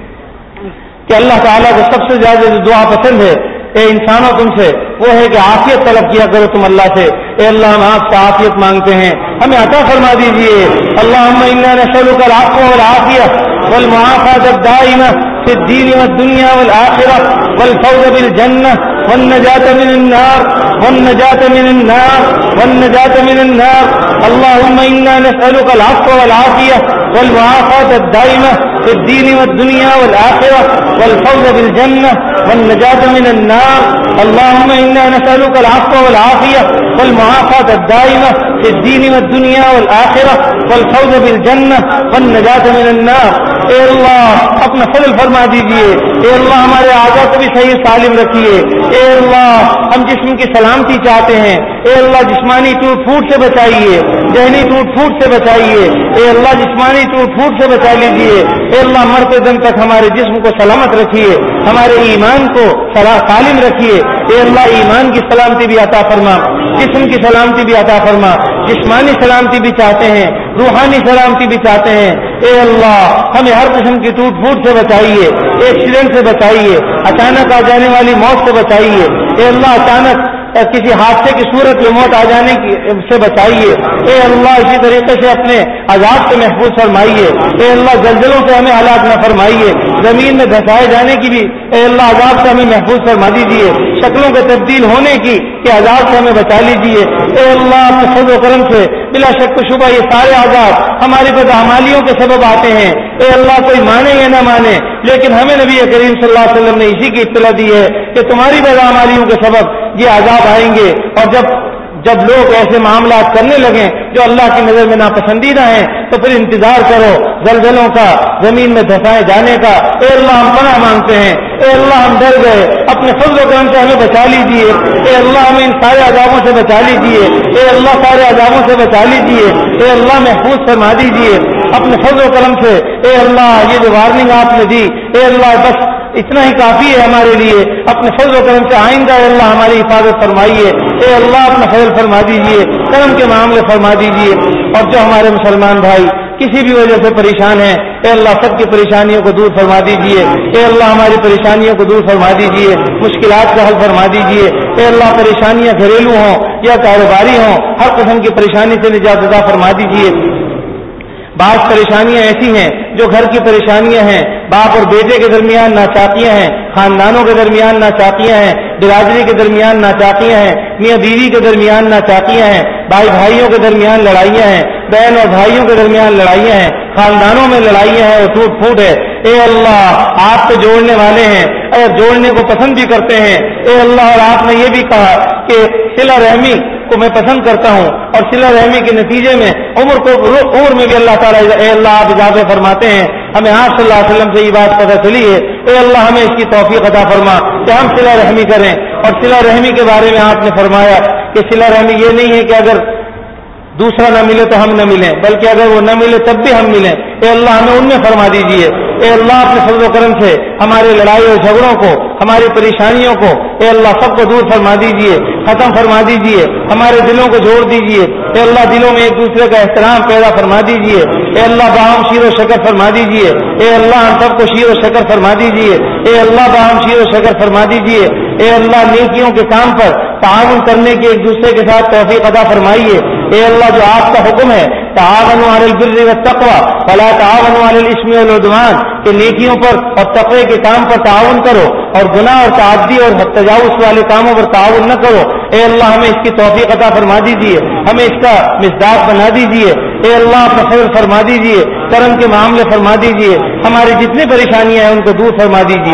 کہ اللہ تعالیٰ کو سب سے زیادہ جو دعا پسند ہے اے انسانوں تم سے، وہ ہے کہ عافیت طلب کیا کرو تم اللہ سے۔ اے اللہ ہم آپ سے عافیت مانگتے ہیں، ہمیں عطا فرما دیجیے۔ اللہم انا نسألک العفو والعافیہ والمعافاة الدائمہ فی الدین والدنیا والآخرہ والفوز بالجنہ والنجاة من النار والنجاة من النار والنجاة من النار۔ اللہم انا نسألک العفو والعافیہ والمعافاة الدائمہ فی الدین والدنیا والآخرہ والفوز بالجنہ والنجاة من النار۔ اللہم انا نسألک العفو والعافیہ والمعافاة الدائمہ فی الدین والدنیا والآخرہ والفوز بالجنہ والنجاة من النار۔ اے اللہ اپنا فضل فرما دیجئے، اے اللہ ہمارے اعضاء کو بھی صحیح سالم رکھیے۔ اے اللہ ہم جسم کی سلامتی چاہتے ہیں، اے اللہ جسمانی ٹوٹ پھوٹ سے بچائیے، ذہنی ٹوٹ پھوٹ سے بچائیے، اے اللہ جسمانی ٹوٹ پھوٹ سے بچا لیجیے۔ اے اللہ مرتے دم تک ہمارے جسم کو سلامت رکھیے، ہمارے ایمان کو سالم رکھیے۔ اے اللہ ایمان کی سلامتی بھی عطا فرما، جسم کی سلامتی بھی عطا فرما، جسمانی سلامتی بھی چاہتے ہیں، روحانی سلامتی بھی چاہتے ہیں۔ اے اللہ ہمیں ہر قسم کی ٹوٹ پھوٹ سے بچائیے، ایکسیڈنٹ سے بچائیے، اچانک آ جانے والی موت سے بچائیے۔ اے اللہ اچانک کسی حادثے کی صورت میں موت آ جانے کی سے بچائیے۔ اے اللہ اسی طریقے سے اپنے عذاب سے محفوظ فرمائیے۔ اے اللہ زلزلوں سے ہمیں ہلاک نہ فرمائیے، زمین میں دھسائے جانے کی بھی اے اللہ عذاب سے ہمیں محفوظ فرما دیجیے، شکلوں کے تبدیل ہونے کی کہ عذاب سے ہمیں بچا لیجیے۔ اے اللہ اپنے فضل و کرم سے بلا شک و شبہ یہ سارے عذاب ہماری بدعمالیوں کے سبب آتے ہیں۔ اے اللہ کوئی مانے یا نہ مانے، لیکن ہمیں نبی کریم صلی اللہ علیہ وسلم نے اسی کی اطلاع دی ہے کہ تمہاری بدعمالیوں کے سبب یہ عذاب آئیں گے، اور جب جب لوگ ایسے معاملات کرنے لگیں جو اللہ کی نظر میں ناپسندیدہ ہیں تو پھر انتظار کرو زلزلوں کا، زمین میں دھسائے جانے کا۔ اے اللہ ہم پناہ مانگتے ہیں، اے اللہ ہم ڈر گئے، اپنے فضل و کرم سے ہمیں بچا لیجیے۔ اے اللہ ہمیں ان سارے عذابوں سے بچا لیجیے، اے اللہ سارے عذابوں سے بچا لیجیے۔ اے اللہ محفوظ فرما دیجیے اپنے فضل و کرم سے۔ اے اللہ یہ جو وارننگ آپ نے دی، اے اللہ بس اتنا ہی کافی ہے ہمارے لیے، اپنے فضل و کرم سے آئندہ اے اللہ ہماری حفاظت فرمائیے۔ اے اللہ اپنا فضل فرما دیجیے، کرم کے معاملے فرما دیجیے، اور جو ہمارے مسلمان بھائی کسی بھی وجہ سے پریشان ہیں اے اللہ سب کی پریشانیوں کو دور فرما دیجیے۔ اے اللہ ہماری پریشانیوں کو دور فرما دیجیے، مشکلات کا حل فرما دیجیے۔ اے اللہ پریشانیاں گھریلو ہوں یا کاروباری ہوں، ہر قسم کی پریشانی سے نجات عطا فرما دیجیے۔ بعض پریشانیاں ایسی ہیں جو گھر کی پریشانیاں ہیں، باپ اور بیٹے کے درمیان ناچاکیاں ہیں، خاندانوں کے درمیان ناچاکیاں ہیں، برادری کے درمیان ناچاکیاں ہیں، میاں بیوی کے درمیان ناچاکیاں ہیں، بھائی بھائیوں کے درمیان لڑائیاں ہیں، بہن اور بھائیوں کے درمیان لڑائیاں ہیں، خاندانوں میں لڑائیاں ہیں اور ٹوٹ پھوٹ ہے۔ اے اللہ آپ تو جوڑنے والے ہیں، اگر جوڑنے کو پسند بھی کرتے ہیں اے اللہ، اور آپ نے یہ بھی کہا کہ صلہ رحمی کو میں پسند کرتا ہوں، اور صلہ رحمی کے نتیجے میں عمر کو عمر میں بھی اللہ تعالیٰ اے اللہ آپ اضافے فرماتے ہیں۔ ہمیں آپ صلی اللہ علیہ وسلم سے یہ بات پتہ چلی ہے، اے اللہ ہمیں اس کی توفیق عطا فرما کہ ہم صلہ رحمی کریں۔ اور صلہ رحمی کے بارے میں آپ نے فرمایا کہ صلہ رحمی یہ نہیں ہے کہ اگر دوسرا نہ ملے تو ہم نہ ملیں، بلکہ اگر وہ نہ ملے تب بھی ہم ملیں۔ اے اللہ ہمیں ان میں فرما دیجیے۔ اے اللہ اپنے فضل و کرم سے ہماری لڑائی اور جھگڑوں کو، ہماری پریشانیوں کو اے اللہ سب کو دور فرما دیجیے، ختم فرما دیجیے، ہمارے دلوں کو جوڑ دیجیے۔ اے اللہ دلوں میں ایک دوسرے کا احترام پیدا فرما دیجیے۔ اے اللہ باہم شیر و شکر فرما دیجیے۔ اے اللہ ہم سب کو شیر و شکر فرما دیجیے۔ اے اللہ باہم شیر و شکر فرما دیجیے۔ اے اللہ نیکیوں کے کام پر تعاون کرنے کی ایک دوسرے کے ساتھ توفیق عطا فرمائیے۔ اے اللہ جو آپ کا حکم ہے تعاونوا علی البر والتقوی ولا تعاونوا علی الاثم والعدوان، کہ نیکیوں پر اور تقوی کے کام پر تعاون کرو اور گناہ اور تعدی اور تجاوز والے کاموں پر تعاون نہ کرو۔ اے اللہ ہمیں اس کی توفیق عطا فرما دیجیے، ہمیں اس کا مصداق بنا دیجیے۔ اے اللہ اپنا فضل فرما دیجیے، کرم کے معاملے فرما دیجیے، ہماری جتنی پریشانیاں ہیں ان کو دور فرما دیجیے۔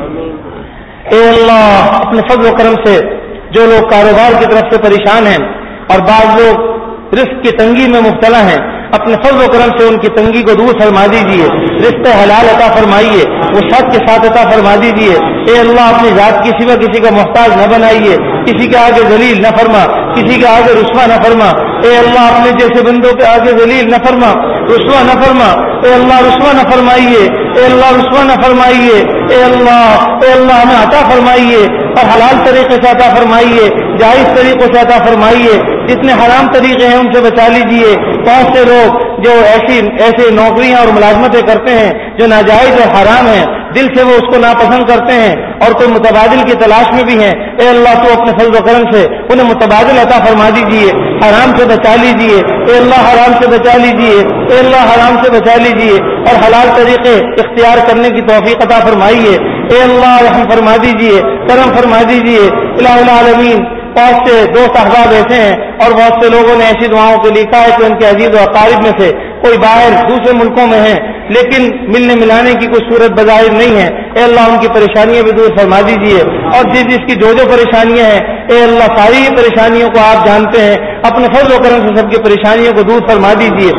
اے اللہ اپنے فضل و کرم سے جو لوگ کاروبار کی طرف سے پریشان ہیں اور بعض لوگ رزق کی تنگی میں مبتلا ہیں، اپنے فضل و کرم سے ان کی تنگی کو دور فرما دیجیے، رزق حلال عطا فرمائیے، وہ سب کے ساتھ عطا فرما دیجیے۔ اے اللہ اپنی ذات کی سوا کسی کا محتاج نہ بنائیے، کسی کے آگے ذلیل نہ فرما، کسی کے آگے رسوا نہ فرما۔ اے اللہ اپنے جیسے بندوں کے آگے ذلیل نہ فرما، رسوا نہ فرما۔ اے اللہ رسوا نہ فرمائیے۔ اے اللہ رسوا نہ فرمائیے، اے اللہ اے اللہ ہمیں عطا فرمائیے اور حلال طریقے سے عطا فرمائیے، جائز طریقوں سے عطا فرمائیے، جتنے حرام طریقے ہیں ان سے بچا لیجیے۔ بہت سے لوگ جو ایسی ایسے نوکریاں اور ملازمتیں کرتے ہیں جو ناجائز اور حرام ہیں، دل سے وہ اس کو ناپسند کرتے ہیں اور کوئی متبادل کی تلاش میں بھی ہیں، اے اللہ تو اپنے فضل و کرم سے انہیں متبادل عطا فرما دیجیے، حرام سے بچا لیجیے، اے اللہ حرام سے بچا لیجیے، اے اللہ حرام سے بچا لیجیے اور حلال طریقے اختیار کرنے کی توفیق عطا فرمائیے، اے اللہ رحم فرما دیجیے، کرم فرما دیجیے۔ الہ العالمین بہت سے دوست احباب ایسے ہیں اور بہت سے لوگوں نے ایسی دعاؤں کو لکھا ہے کہ ان کے عزیز و اقارب میں سے کوئی باہر دوسرے ملکوں میں ہیں لیکن ملنے ملانے کی کوئی صورت بظاہر نہیں ہے، اے اللہ ان کی پریشانیاں بھی دور فرما دیجیے، اور جس جس کی جو جو پریشانیاں ہیں اے اللہ ساری پریشانیوں کو آپ جانتے ہیں، اپنے فضل و کرم سے سب کی پریشانیوں کو دور فرما دیجیے،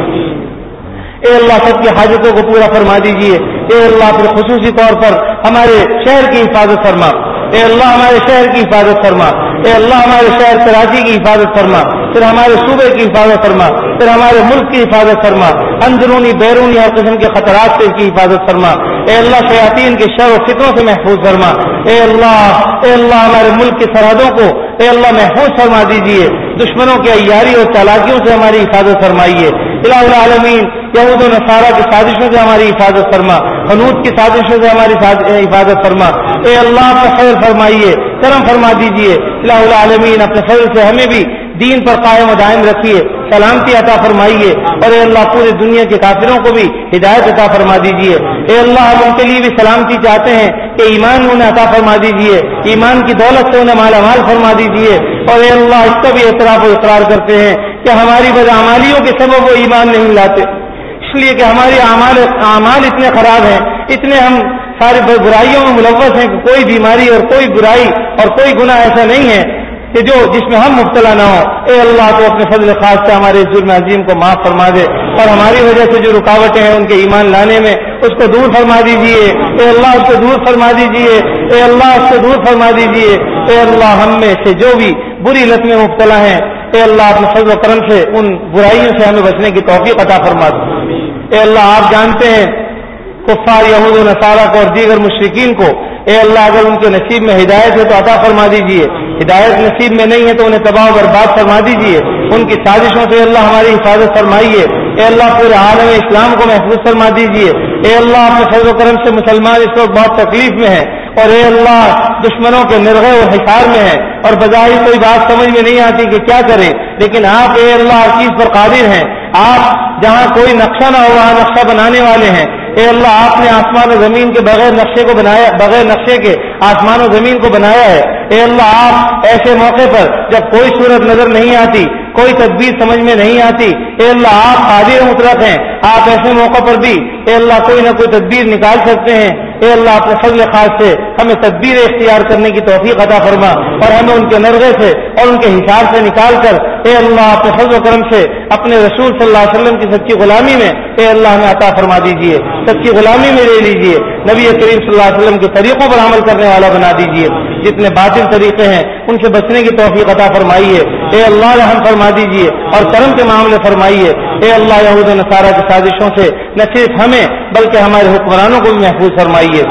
اے اللہ سب کی حاجتوں کو پورا فرما دیجیے، اے اللہ پھر خصوصی طور پر ہمارے شہر کی حفاظت فرما، اے اللہ ہمارے شہر کی حفاظت فرما، اے اللہ ہمارے شہر کراچی کی حفاظت فرما، پھر ہمارے صوبے کی حفاظت فرما، پھر ہمارے ملک کی حفاظت فرما، اندرونی بیرونی ہر قسم کے خطرات سے اس کی حفاظت فرما، اے اللہ شیاطین کے شر و فتنوں سے محفوظ فرما، اے اللہ اے اللہ ہمارے ملک کی سرحدوں کو اے اللہ محفوظ فرما دیجیے، دشمنوں کی عیاری اور چالاکیوں سے ہماری حفاظت فرمائیے، الہ العالمین یہود و نصارہ کی سازشوں سے ہماری حفاظت فرما، حنوط کی سازشوں سے ہماری حفاظت فرما، اے اللہ اپنا فضل فرمائیے، کرم فرما دیجیے، الہ العالمین اپنے فضل سے ہمیں بھی دین پر قائم و دائم رکھیے، سلامتی عطا فرمائیے، اور اے اللہ پوری دنیا کے کافروں کو بھی ہدایت عطا فرما دیجیے، اے اللہ ہم ان کے لیے بھی سلامتی چاہتے ہیں کہ ایمان انہیں عطا فرما دیجیے، ایمان کی دولت سے انہیں مالا مال فرما دیجیے، اور اے اللہ اس کا بھی اعتراف و اقرار کرتے ہیں کہ ہماری بدعمالیوں کے سبب وہ ایمان نہیں لاتے، اس لیے کہ ہمارے اعمال اعمال اتنے خراب ہیں، اتنے ہم ساری برائیوں میں ملوث ہیں کہ کوئی بیماری اور کوئی برائی اور کوئی گناہ ایسا نہیں ہے کہ جو جس میں ہم مبتلا نہ ہو، اے اللہ تو اپنے فضل خاص سے ہمارے ظلم عظیم کو معاف فرما دے، اور ہماری وجہ سے جو رکاوٹیں ہیں ان کے ایمان لانے میں اس کو دور فرما دیجیے، اے اللہ اس کو دور فرما دیجیے، اے اللہ اس کو دور فرما دیجیے، اے اللہ ہم میں سے جو بھی بری لت میں مبتلا ہیں اے اللہ اپنے فضل و کرم سے ان برائیوں سے ہمیں بچنے کی توفیق عطا فرما دے، اے اللہ آپ جانتے ہیں کفار یہود و نصارہ کو اور دیگر مشرکین کو، اے اللہ اگر ان کے نصیب میں ہدایت ہے تو عطا فرما دیجیے، ہدایت نصیب میں نہیں ہے تو انہیں تباہ و برباد فرما دیجیے، ان کی سازشوں سے اللہ ہماری حفاظت فرمائیے، اے اللہ پورے عالم اسلام کو محفوظ فرما دیجیے، اے اللہ اپنے فضل و کرم سے مسلمان اس وقت بہت تکلیف میں ہیں، اور اے اللہ دشمنوں کے نرغے اور حصار میں ہیں، اور بظاہر کوئی بات سمجھ میں نہیں آتی کہ کیا کریں، لیکن آپ اے اللہ ہر چیز پر قادر ہیں، آپ جہاں کوئی نقشہ نہ ہو وہاں نقشہ بنانے والے ہیں، اے اللہ آپ نے آسمان و زمین کے بغیر نقشے کو بنایا، بغیر نقشے کے آسمان و زمین کو بنایا ہے، اے اللہ آپ ایسے موقع پر جب کوئی صورت نظر نہیں آتی، کوئی تدبیر سمجھ میں نہیں آتی، اے اللہ آپ قادر مطلق ہیں، آپ ایسے موقع پر بھی اے اللہ کوئی نہ کوئی تدبیر نکال سکتے ہیں، اے اللہ اپنے فضل خاص سے ہمیں تدبیر اختیار کرنے کی توفیق عطا فرما، اور ہمیں ان کے نرغے سے اور ان کے حساب سے نکال کر اے اللہ اپنے فضل و کرم سے اپنے رسول صلی اللہ علیہ وسلم کی سچی غلامی میں اے اللہ ہمیں عطا فرما دیجیے، سچی غلامی میں لے لیجیے، نبی کریم صلی اللہ علیہ وسلم کے طریقوں پر عمل کرنے والا بنا دیجیے، جتنے باطل طریقے ہیں ان سے بچنے کی توفیق عطا فرمائیے، اے اللہ رحم فرما دیجیے اور کرم کے معاملے فرمائیے، اے اللہ یہود و نصارہ کی سازشوں سے نہ صرف ہمیں بلکہ ہمارے حکمرانوں کو بھی محفوظ فرمائیے،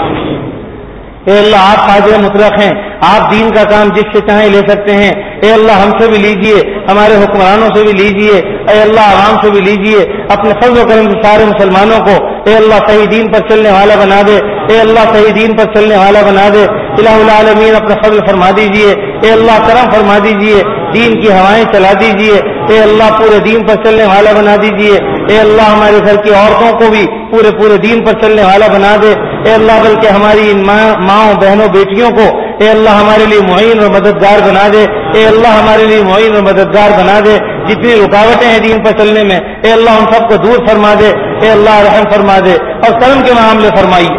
اے اللہ آپ قادر مطلق ہیں، آپ دین کا کام جس سے چاہیں لے سکتے ہیں، اے اللہ ہم سے بھی لیجئے، ہمارے حکمرانوں سے بھی لیجئے، اے اللہ عوام سے بھی لیجئے، اپنے فضل و کرم سے سارے مسلمانوں کو اے اللہ صحیح دین پر چلنے والا بنا دے، اے اللہ صحیح دین پر چلنے والا بنا دے، الہ العالمین اپنا فضل فرما دیجئے، اے اللہ کرم فرما دیجئے، دین کی ہوائیں چلا دیجئے، اے اللہ پورے دین پر چلنے والا بنا دیجئے، اے اللہ ہمارے گھر کی عورتوں کو بھی پورے پورے دین پر چلنے والا بنا دے، اے اللہ بلکہ ہماری ان ماؤں بہنوں بیٹیوں کو اے اللہ ہمارے لیے معین اور مددگار بنا دے، اے اللہ ہمارے لیے معین اور مددگار بنا دے، جتنی رکاوٹیں ہیں دین پر چلنے میں اے اللہ ان سب کو دور فرما دے، اے اللہ رحم فرما دے اور کرم کے معاملے فرمائیے،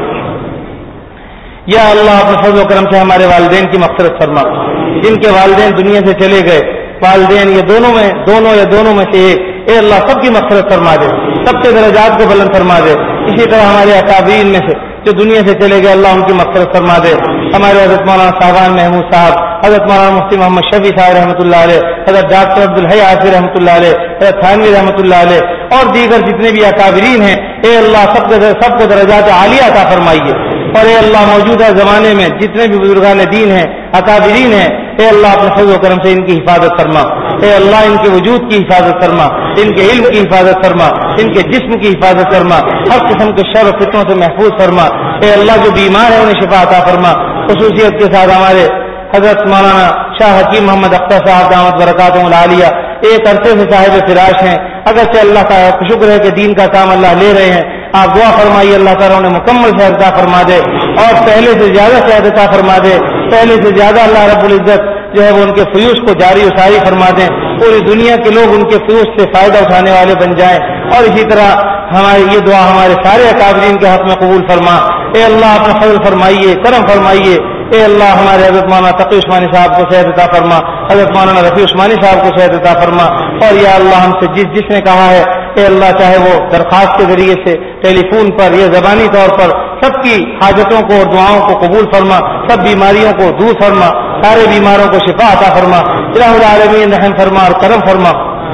یا اللہ اپنے فضل و کرم سے ہمارے والدین کی مغفرت فرما، جن کے والدین دنیا سے چلے گئے، والدین یہ دونوں میں دونوں یا دونوں میں سے ایک، اے اللہ سب کی مغفرت فرما دے، سب کے درجات کو بلند فرما دے، اسی طرح ہمارے اکابرین میں سے جو دنیا سے چلے گئے اللہ ان کی مغفرت فرما دے، ہمارے حضرت مولانا صاحبان محمود صاحب، حضرت مولانا مفتی محمد شفیع صاحب رحمۃ اللہ علیہ، حضرت ڈاکٹر عبدالحی آصف رحمۃ اللہ علیہ، حضرت تھانوی رحمۃ اللہ علیہ اور دیگر جتنے بھی اکابرین ہیں اے اللہ سب کو سب کو درجات عالیہ عطا فرمائیے. اور اے اللہ موجودہ زمانے میں جتنے بھی بزرگان دین ہیں اکابرین ہیں اے اللہ اپنے فضل و کرم سے ان کی حفاظت فرما. اے اللہ ان کے وجود کی حفاظت فرما, ان کے علم کی حفاظت فرما, ان کے جسم کی حفاظت فرما, ہر قسم کے شر و فتنوں سے محفوظ فرما. اے اللہ جو بیمار ہیں انہیں شفا عطا فرما. خصوصیت کے ساتھ ہمارے حضرت مولانا شاہ حکیم محمد اختر صاحب دامت برکاتہم العالیہ ایک عرصے سے صاحب فراش ہیں, اگرچہ اللہ کا شکر ہے کہ دین کا کام اللہ لے رہے ہیں. آپ دعا فرمائیے اللہ تعالیٰ انہیں مکمل صحت عطا فرما دے اور پہلے سے زیادہ صحت عطا فرما دے. پہلے سے زیادہ اللہ رب العزت جو ہے وہ ان کے فیوز کو جاری و ساری فرما دیں. پوری دنیا کے لوگ ان کے فیوز سے فائدہ اٹھانے والے بن جائیں. اور اسی طرح ہماری یہ دعا ہمارے سارے اکابرین کے حق میں قبول فرما. اے اللہ اپنا فضل فرمائیے, کرم فرمائیے. اے اللہ ہمارے حضرت مولانا تقی عثمانی صاحب کو صحت عطا فرما, حضرت مولانا رفیع عثمانی صاحب کو صحت عطا فرما. اور یا اللہ ہم سے جس جس نے کہا ہے اے اللہ چاہے وہ درخواست کے ذریعے سے ٹیلی فون پر یا زبانی طور پر سب کی حاجتوں کو اور دعاؤں کو قبول فرما, سب بیماریوں کو دور فرما, سارے بیماروں کو شفا عطا فرما. الہ العالمین رحم فرما اور کرم فرما.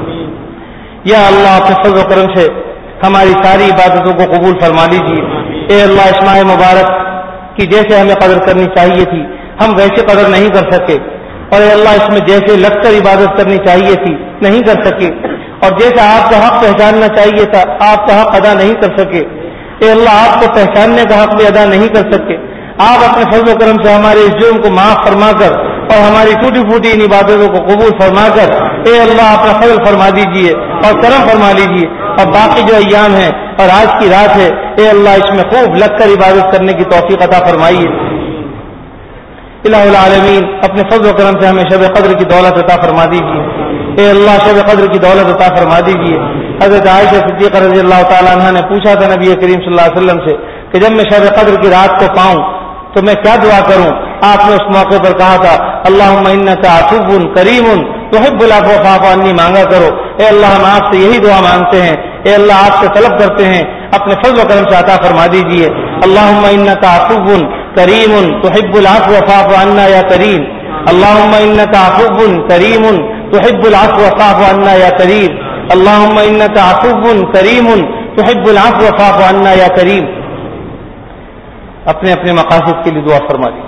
یا اللہ اپنے فضل و کرم سے ہماری ساری عبادتوں کو قبول فرما لیجیے. اے اللہ اس ماہ مبارک کی جیسے ہمیں قدر کرنی چاہیے تھی ہم ویسے قدر نہیں کر سکے, اور اے اللہ اس میں جیسے لگ کر عبادت کرنی چاہیے تھی نہیں کر سکے, اور جیسے آپ کا حق پہچاننا چاہیے تھا آپ کا حق ادا نہیں کر سکے. اے اللہ آپ کو پہچاننے کا حق بھی ادا نہیں کر سکے. آپ اپنے فضل و کرم سے ہمارے اس جرم کو معاف فرما کر اور ہماری ٹوٹی پھوٹی ان عبادتوں کو قبول فرما کر اے اللہ اپنا فضل فرما دیجیے اور کرم فرما لیجیے. اور باقی جو ایام ہیں اور آج کی رات ہے اے اللہ اس میں خوب لگ کر عبادت کرنے کی توفیق عطا فرمائیے. الہ العالمین اپنے فضل و کرم سے ہمیں شب قدر کی دولت عطا فرما دیجیے. اے اللہ شب قدر کی دولت عطا فرما دیجیے. حضرت عائشہ صدیقہ رضی اللہ تعالیٰ عنہ نے پوچھا تھا نبی کریم صلی اللہ علیہ وسلم سے کہ جب میں شب قدر کی رات کو پاؤں تو میں کیا دعا کروں. آپ نے اس موقع پر کہا تھا اللہم انک عفو کریم تحب العفو فاعف عنی مانگا کرو. اے اللہ ہم آپ سے یہی دعا مانگتے ہیں. اے اللہ آپ سے طلب کرتے ہیں اپنے فضل و کرم سے عطا فرما دیجیے. اللہم انک عفو کریم تحب العفو فاعف عنا یا کریم. اللہم انک عفو کریم تحب العفو فاعف عنا یا کریم. اللہم انک عفو کریم تحب العفو فاعف عنا یا کریم. اپنے اپنے مقاصد کے لیے دعا فرما دیجیے.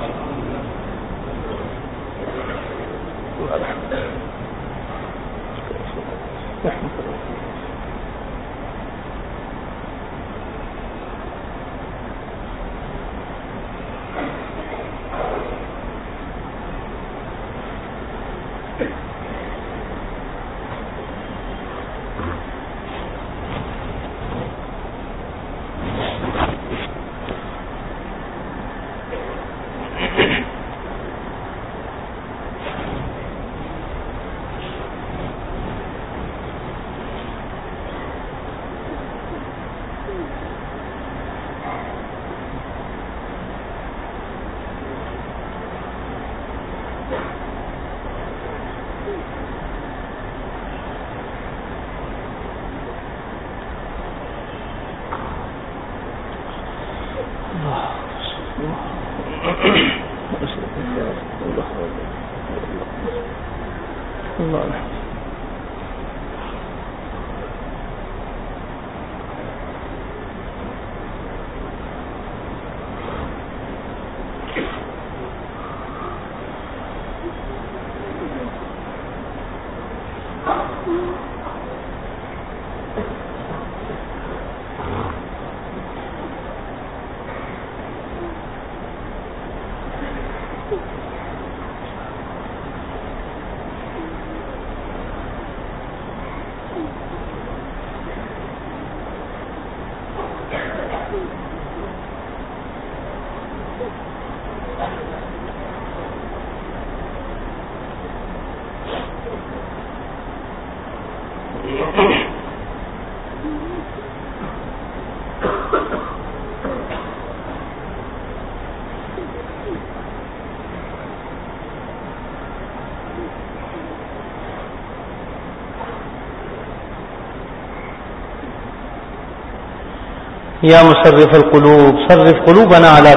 یا مصرف القلوب صرف قلوبنا على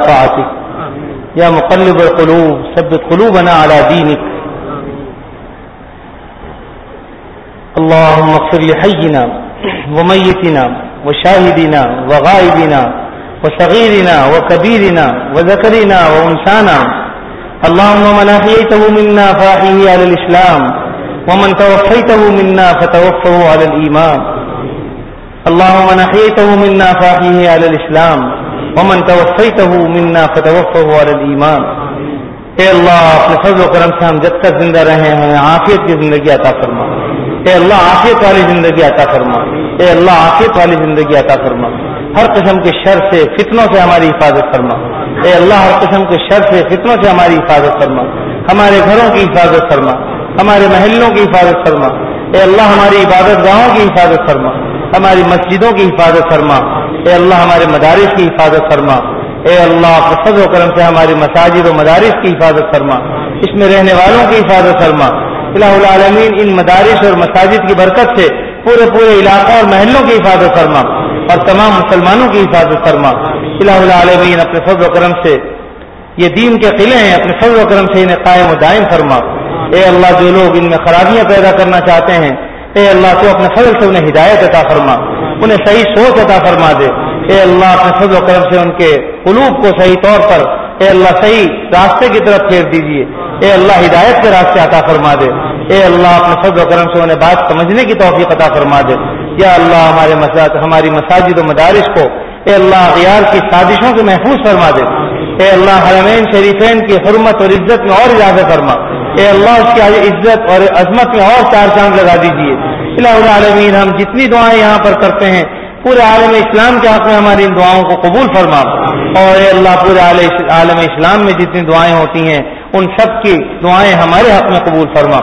طاعتك یا مقلب القلوب ثبت قلوبنا على دينك. اللهم اغفر لحينا وميتنا وشاهدنا وغائبنا وصغيرنا وكبيرنا وذكرنا وأنثانا اللهم من أحييته منا فأحيه على الإسلام ومن توفيته منا فتوفه على الإيمان اللهم من أحييته منا فأحيه على الإسلام ومن توفيته منا فتوفه على الإيمان. اے اللہ اپنے فضل و کرم سے ہم جب تک زندہ رہے ہمیں عافیت کی زندگی عطا فرما. اے اللہ عافیت والی زندگی عطا فرما. اے اللہ عافیت والی زندگی عطا فرما. ہر قسم کے شر سے فتنوں سے ہماری حفاظت فرما. اے اللہ ہر قسم کے شر سے فتنوں سے ہماری حفاظت فرما. ہمارے گھروں کی حفاظت فرما. ہمارے محلوں کی حفاظت فرما. اے اللہ ہماری عبادت گاہوں کی حفاظت فرما. ہماری مسجدوں کی حفاظت فرما. اے اللہ ہمارے مدارس کی حفاظت فرما. اے اللہ اپنے فضل و کرم سے ہماری مساجد و مدارس کی حفاظت فرما. اس میں رہنے والوں کی حفاظت فرما. الہ العالمین ان مدارس اور مساجد کی برکت سے پورے پورے علاقوں اور محلوں کی حفاظت فرما اور تمام مسلمانوں کی حفاظت فرما. الہ العالمین اپنے فضل و کرم سے یہ دین کے قلعے ہیں، اپنے فضل و کرم سے انہیں قائم و دائم فرما. اے اللہ جو لوگ ان میں خرابیاں پیدا کرنا چاہتے ہیں، اے اللہ تو اپنے فضل سے انہیں ہدایت عطا فرما، انہیں صحیح سوچ عطا فرما دے. اے اللہ اپنے فضل و کرم سے ان کے قلوب کو صحیح طور پر اے اللہ صحیح راستے کی طرف پھیر دیجیے. اے اللہ ہدایت کے راستے عطا فرما دے. اے اللہ اپنے فضل و کرم سے انہیں بات سمجھنے کی توفیق عطا فرما دے. یا اللہ ہمارے مساجد ہماری مساجد و مدارس کو اے اللہ غیار کی سازشوں سے محفوظ فرما دے. اے اللہ حرمین شریفین کی حرمت اور عزت میں اور اضافہ فرما. اے اللہ اس کی عزت اور عظمت میں اور چار چاند لگا دیجیے. الہ العالمین ہم جتنی دعائیں یہاں پر کرتے ہیں پورے عالم اسلام کے حق میں ہماری ان دعاؤں کو قبول فرما. اور اے اللہ پورے عالم اسلام میں جتنی دعائیں ہوتی ہیں ان سب کی دعائیں ہمارے حق میں قبول فرما.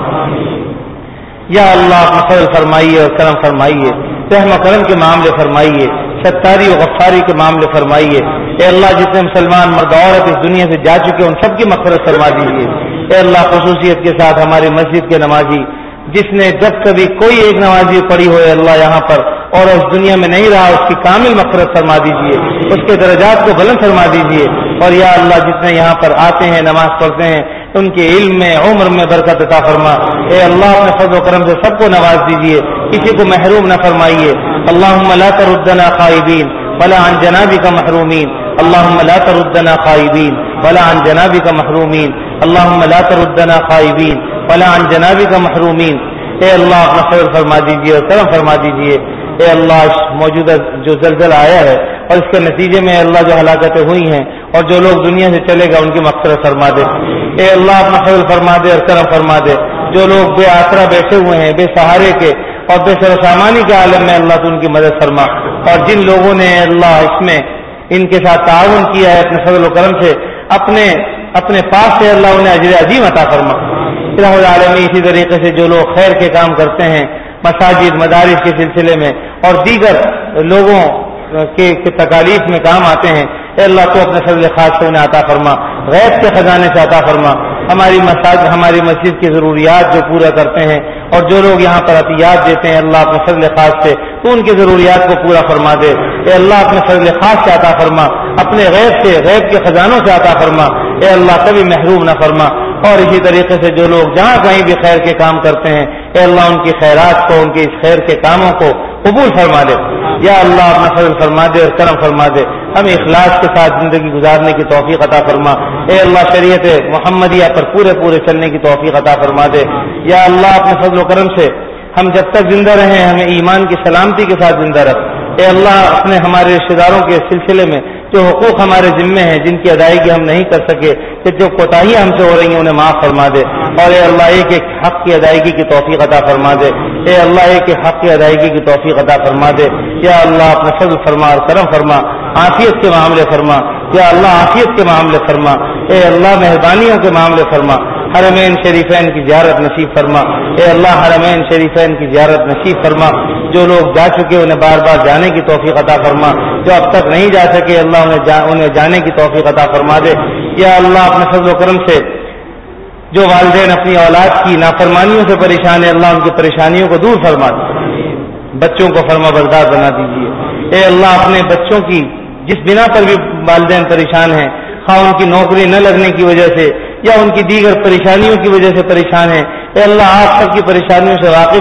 یا اللہ اپنا فضل فرمائیے اور کرم فرمائیے، رحم و کرم کے معاملے فرمائیے، ستاری و غفاری کے معاملے فرمائیے. اے اللہ جتنے مسلمان مرد عورت اس دنیا سے جا چکے ان سب کی مغفرت فرما دیجیے. اے اللہ خصوصیت کے ساتھ ہماری مسجد کے نمازی جس نے جب کبھی کوئی ایک نمازی پڑھی ہوئے اللہ یہاں پر اور اس دنیا میں نہیں رہا اس کی کامل مغفرت فرما دیجیے، اس کے درجات کو بلند فرما دیجیے. اور یا اللہ جتنے یہاں پر آتے ہیں نماز پڑھتے ہیں ان کے علم میں عمر میں برکت عطا فرما. اے اللہ اپنے فضل و کرم سے سب کو نواز دیجیے، کسی کو محروم نہ فرمائیے. اللہم لا تردنا خائبین ولا عن جنابک محرومین. اللہم لا تردنا خائبین ولا عن جنابک محرومین. اللہم لا تردنا خائبین ولا عن جنابک محرومین. اے اللہ اپنا فضل فرما دیجیے اور کرم فرما دیجیے. اے اللہ موجودہ جو زلزلہ آیا ہے اور اس کے نتیجے میں اللہ جو ہلاکتیں ہوئی ہیں اور جو لوگ دنیا سے چلے گا ان کی مغفرت فرما دے. اے اللہ اپنا فضل فرما دے اور کرم فرما دے. جو لوگ بے آسرا بیٹھے ہوئے ہیں بے سہارے کے اور بے سر و سامانی کے عالم میں اللہ تو ان کی مدد فرما. اور جن لوگوں نے اللہ اس میں ان کے ساتھ تعاون کیا ہے اپنے فضل و کرم سے اپنے اپنے پاس سے اللہ انہیں اجر عظیم عطا فرما. الہ العالمین اسی طریقے سے جو لوگ خیر کے کام کرتے ہیں مساجد مدارس کے سلسلے میں اور دیگر لوگوں کے تکالیف میں کام آتے ہیں، اے اللہ تو اپنے فضل خاص سے انہیں عطا فرما، غیب کے خزانے سے عطا فرما. ہماری مساجد ہماری مسجد کی ضروریات جو پورا کرتے ہیں اور جو لوگ یہاں پر عطیات دیتے ہیں اللہ اپنے فضل خاص سے تو ان کی ضروریات کو پورا فرما دے. اے اللہ اپنے فضل خاص سے عطا فرما، اپنے غیب سے غیب کے خزانوں سے عطا فرما. اے اللہ کبھی محروم نہ فرما. اور اسی طریقے سے جو لوگ جہاں کہیں بھی خیر کے کام کرتے ہیں اے اللہ ان کی خیرات کو ان کے اس خیر کے کاموں کو قبول فرما دے. یا اللہ اپنا فضل فرما دے اور کرم فرما دے. ہمیں اخلاص کے ساتھ زندگی گزارنے کی توفیق عطا فرما. اے اللہ شریعت محمدیہ پر پورے پورے چلنے کی توفیق عطا فرما دے. یا اللہ اپنے فضل و کرم سے ہم جب تک زندہ رہیں ہمیں ایمان کی سلامتی کے ساتھ زندہ رکھ. اے اللہ اپنے ہمارے رشتے داروں کے سلسلے میں جو حقوق ہمارے ذمے ہیں جن کی ادائیگی ہم نہیں کر سکے کہ جو کوتاہیاں ہم سے ہو رہی ہیں انہیں معاف فرما دے. اور اے اللہ ایک ایک حق کی ادائیگی کی توفیق عطا فرما دے. اے اللہ ایک ایک حق کی ادائیگی کی توفیق عطا فرما دے. یا اللہ اپنا فضل فرما اور کرم فرما، عافیت کے معاملے فرما. یا اللہ عافیت کے معاملے فرما. اے اللہ مہربانیوں کے معاملے فرما. حرمین شریفین کی زیارت نصیب فرما. اے اللہ حرمین شریفین کی زیارت نصیب فرما. جو لوگ جا چکے انہیں بار بار جانے کی توفیق عطا فرما. جو اب تک نہیں جا سکے اللہ انہیں جا انہیں جانے کی توفیق عطا فرما دے. یا اللہ اپنے فضل و کرم سے جو والدین اپنی اولاد کی نافرمانیوں سے پریشان ہے اللہ ان کی پریشانیوں کو دور فرما دے. بچوں کو فرما بردار بنا دیجیے. اے اللہ اپنے بچوں کی جس بنا پر بھی والدین پریشان ہیں، خواہ ان کی نوکری نہ لگنے کی وجہ سے یا ان کی دیگر پریشانیوں کی وجہ سے پریشان ہیں، اے اللہ آپ سب کی پریشانیوں سے واقف ہیں.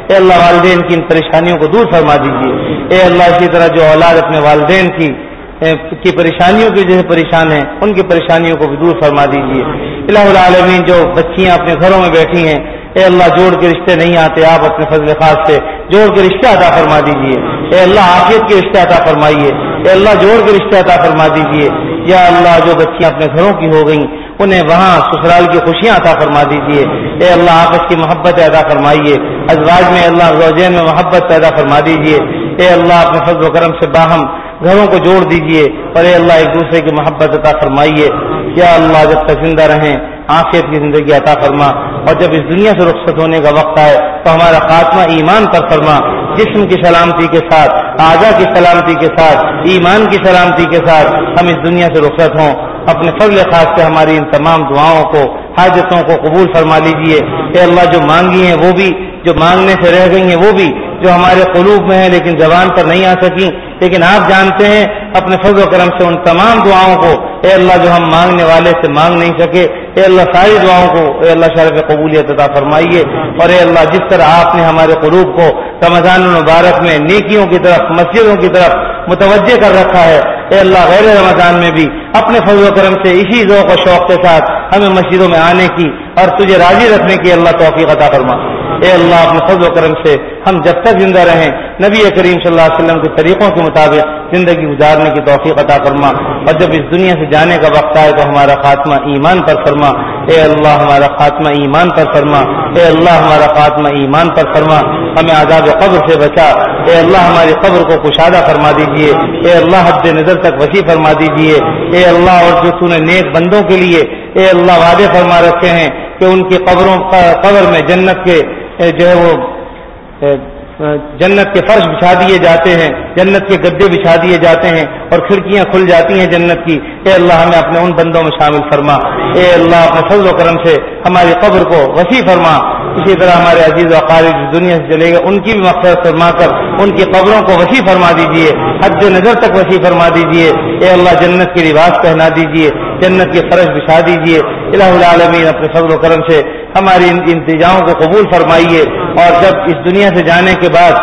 اے اللہ والدین کی ان پریشانیوں کو دور فرما دیجیے. اے اللہ اسی طرح جو اولاد اپنے والدین کی کی پریشانیوں کی وجہ سے پریشان ہیں ان کی پریشانیوں کو بھی دور فرما دیجیے. الہ العالمین جو بچیاں اپنے گھروں میں بیٹھی ہیں اے اللہ جوڑ کے رشتے نہیں آتے, آپ اپنے فضل خاص سے جوڑ کے رشتے عطا فرما دیجیے. اے اللہ عافیت کے رشتے عطا فرمائیے. اے اللہ جوڑ کے رشتے عطا فرما دیجیے. یا اللہ جو بچیاں اپنے گھروں کی ہو گئیں انہیں وہاں سسرال کی خوشیاں عطا فرما دیجیے. اے اللہ آپس کی محبت عطا فرمائیے. ازواج میں اللہ زوجین میں محبت پیدا فرما دیجیے. اے اللہ اپنے فضل و کرم سے باہم گھروں کو جوڑ دیجیے اور اے اللہ ایک دوسرے کی محبت عطا فرمائیے. یا اللہ جب تک زندہ رہیں عافیت کی زندگی عطا فرما, اور جب اس دنیا سے رخصت ہونے کا وقت آئے تو ہمارا خاتمہ ایمان پر فرما, جسم کی سلامتی کے ساتھ, اعضاء کی سلامتی کے ساتھ, ایمان کی سلامتی کے ساتھ ہم اس دنیا سے رخصت ہوں. اپنے فضل خاص سے ہماری ان تمام دعاؤں کو, حاجتوں کو قبول فرما لیجیے. اے اللہ جو مانگی ہیں وہ بھی, جو مانگنے سے رہ گئی ہیں وہ بھی, جو ہمارے قلوب میں ہیں لیکن زبان پر نہیں آ سکیں, لیکن آپ جانتے ہیں اپنے فضل و کرم سے ان تمام دعاؤں کو اے اللہ جو ہم مانگنے والے سے مانگ نہیں سکے, اے اللہ ساری دعاؤں کو اے اللہ شرف قبولیت عطا فرمائیے. اور اے اللہ جس طرح آپ نے ہمارے قلوب کو رمضان المبارک میں نیکیوں کی طرف, مسجدوں کی طرف متوجہ کر رکھا ہے, اے اللہ غیر رمضان میں بھی اپنے فضل و کرم سے اسی ذوق و شوق کے ساتھ ہمیں مسجدوں میں آنے کی اور تجھے راضی رکھنے کی اللہ توفیق عطا فرما. اے اللہ اپنے فضل و کرم سے ہم جب تک زندہ رہیں نبی کریم صلی اللہ علیہ وسلم کے طریقوں کے مطابق زندگی گزارنے کی توفیق عطا فرما, اور جب اس دنیا سے جانے کا وقت آئے تو ہمارا خاتمہ ایمان پر فرما. اے اللہ ہمارا خاتمہ ایمان پر فرما. اے اللہ ہمارا خاتمہ ایمان پر فرما. ہمیں عذاب قبر سے بچا. اے اللہ ہماری قبر کو کشادہ فرما دیجیے. اے اللہ حد نظر تک وسیع فرما دیجیے. اے اللہ اور جو تو نے نیک بندوں کے لیے اے اللہ وعدے فرما رکھے ہیں کہ ان کی قبروں قبر میں جنت کے جو ہے وہ جنت کے فرش بچھا دیے جاتے ہیں, جنت کے گدے بچھا دیے جاتے ہیں اور کھڑکیاں کھل جاتی ہیں جنت کی. اے اللہ ہمیں اپنے ان بندوں میں شامل فرما. اے اللہ اپنے فضل و کرم سے ہماری قبر کو وسیع فرما. اسی طرح ہمارے عزیز و اقارب جو دنیا سے چلے گئے ان کی بھی مغفرت فرما کر ان کی قبروں کو وسیع فرما دیجیے, حد نظر تک وسیع فرما دیجیے. اے اللہ جنت کے لباس پہنا دیجیے, جنت کے فرش بچھا دیجیے. الہ العالمین اپنے فضل و کرم سے ہماری ان انتظاموں کو قبول فرمائیے. اور جب اس دنیا سے جانے کے بعد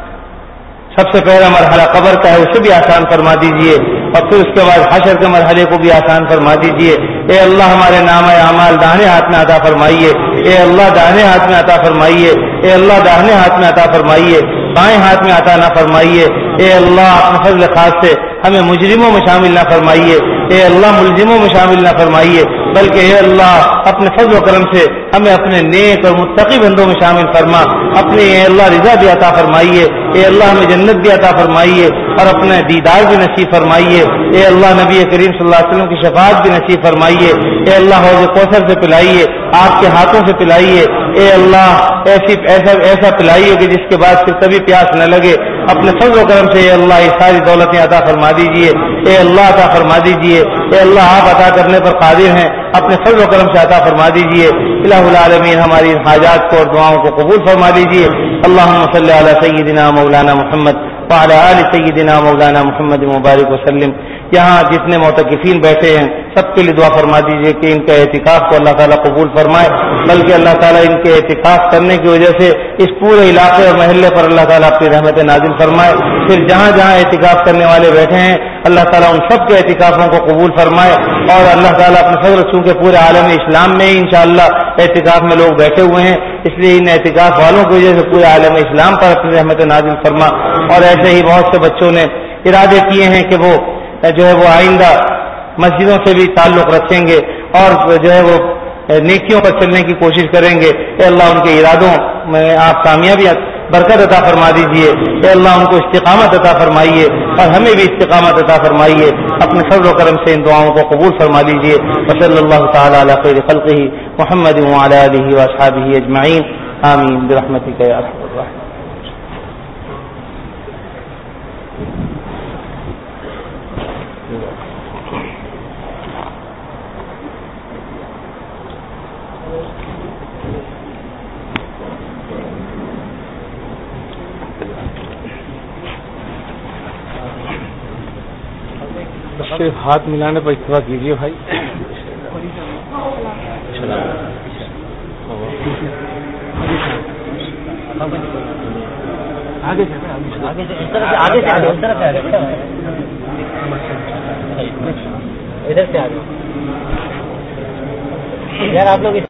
سب سے پہلا مرحلہ قبر کا ہے اسے بھی آسان فرما دیجیے, اور پھر اس کے بعد حشر کے مرحلے کو بھی آسان فرما دیجیے. اے اللہ ہمارے نام اعمال داہنے ہاتھ میں عطا فرمائیے. اے اللہ داہنے ہاتھ میں عطا فرمائیے. اے اللہ داہنے ہاتھ میں عطا فرمائیے, بائیں ہاتھ میں عطا نہ فرمائیے. اے اللہ اپنے فضل خاص سے ہمیں مجرموں میں شامل نہ فرمائیے. اے اللہ ملزموں میں شامل نہ فرمائیے, بلکہ اے اللہ اپنے فضل و کرم سے ہمیں اپنے نیک اور متقی بندوں میں شامل فرما. اپنے اے اللہ رضا بھی عطا فرمائیے. اے اللہ ہمیں جنت بھی عطا فرمائیے اور اپنا دیدار بھی نصیب فرمائیے. اے اللہ نبی کریم صلی اللہ علیہ وسلم کی شفاعت بھی نصیب فرمائیے. اے اللہ حوض کوثر سے پلائیے, آپ کے ہاتھوں سے پلائیے. اے اللہ ایسی ایسا ایسا پلائیے کہ جس کے بعد پھر کبھی پیاس نہ لگے. اپنے فضل و کرم سے اے اللہ یہ ساری دولتیں عطا فرما دیجیے. اے اللہ عطا فرما دیجیے. اے اللہ آپ عطا کرنے پر قادر ہیں, اپنے فضل و کرم سے عطا فرما دیجیے. الہ العالمین ہماری حاجات کو اور دعاؤں کو قبول فرما دیجیے. اللہم صلی علی سیدنا مولانا محمد وعلی آل سیدنا مولانا محمد مبارک وسلم. یہاں جتنے معتکفین بیٹھے ہیں سب کے لیے دعا فرما دیجیے کہ ان کا اعتکاف کو اللہ تعالیٰ قبول فرمائے, بلکہ اللہ تعالیٰ ان کے اعتکاف کرنے کی وجہ سے اس پورے علاقے اور محلے پر اللہ تعالیٰ اپنی رحمت نازل فرمائے. پھر جہاں جہاں اعتکاف کرنے والے بیٹھے ہیں اللہ تعالیٰ ان سب کے اعتکافوں کو قبول فرمائے, اور اللہ تعالیٰ اپنے فضل چونکہ پورے عالم اسلام میں انشاءاللہ اعتکاف میں لوگ بیٹھے ہوئے ہیں, اس لیے ان اعتکاف والوں کی وجہ سے پورے عالم اسلام پر اپنی رحمت نازل فرما. اور ایسے ہی بہت سے بچوں نے ارادے کیے ہیں کہ وہ جو ہے وہ آئندہ مسجدوں سے بھی تعلق رکھیں گے اور جو ہے وہ نیکیوں پر چلنے کی کوشش کریں گے. اے اللہ ان کے ارادوں میں آپ کامیابی برکت عطا فرما دیجیے. اے اللہ ان کو استقامت عطا فرمائیے اور ہمیں بھی استقامت عطا فرمائیے. اپنے فضل و کرم سے ان دعاؤں کو قبول فرما لیجیے. وصلی اللہ تعالی علی خیر خلقہ محمد وعلی آلہ واصحابہ اجمعین. آمین برحمتک یا ارحم الراحمین. صرف ہاتھ ملانے پر اتفاق کیجیے بھائی. آگے سے آگے سے اس طرح سے آگے سے آگے اس طرح سے آگے ادھر سے آگے یار آپ لوگ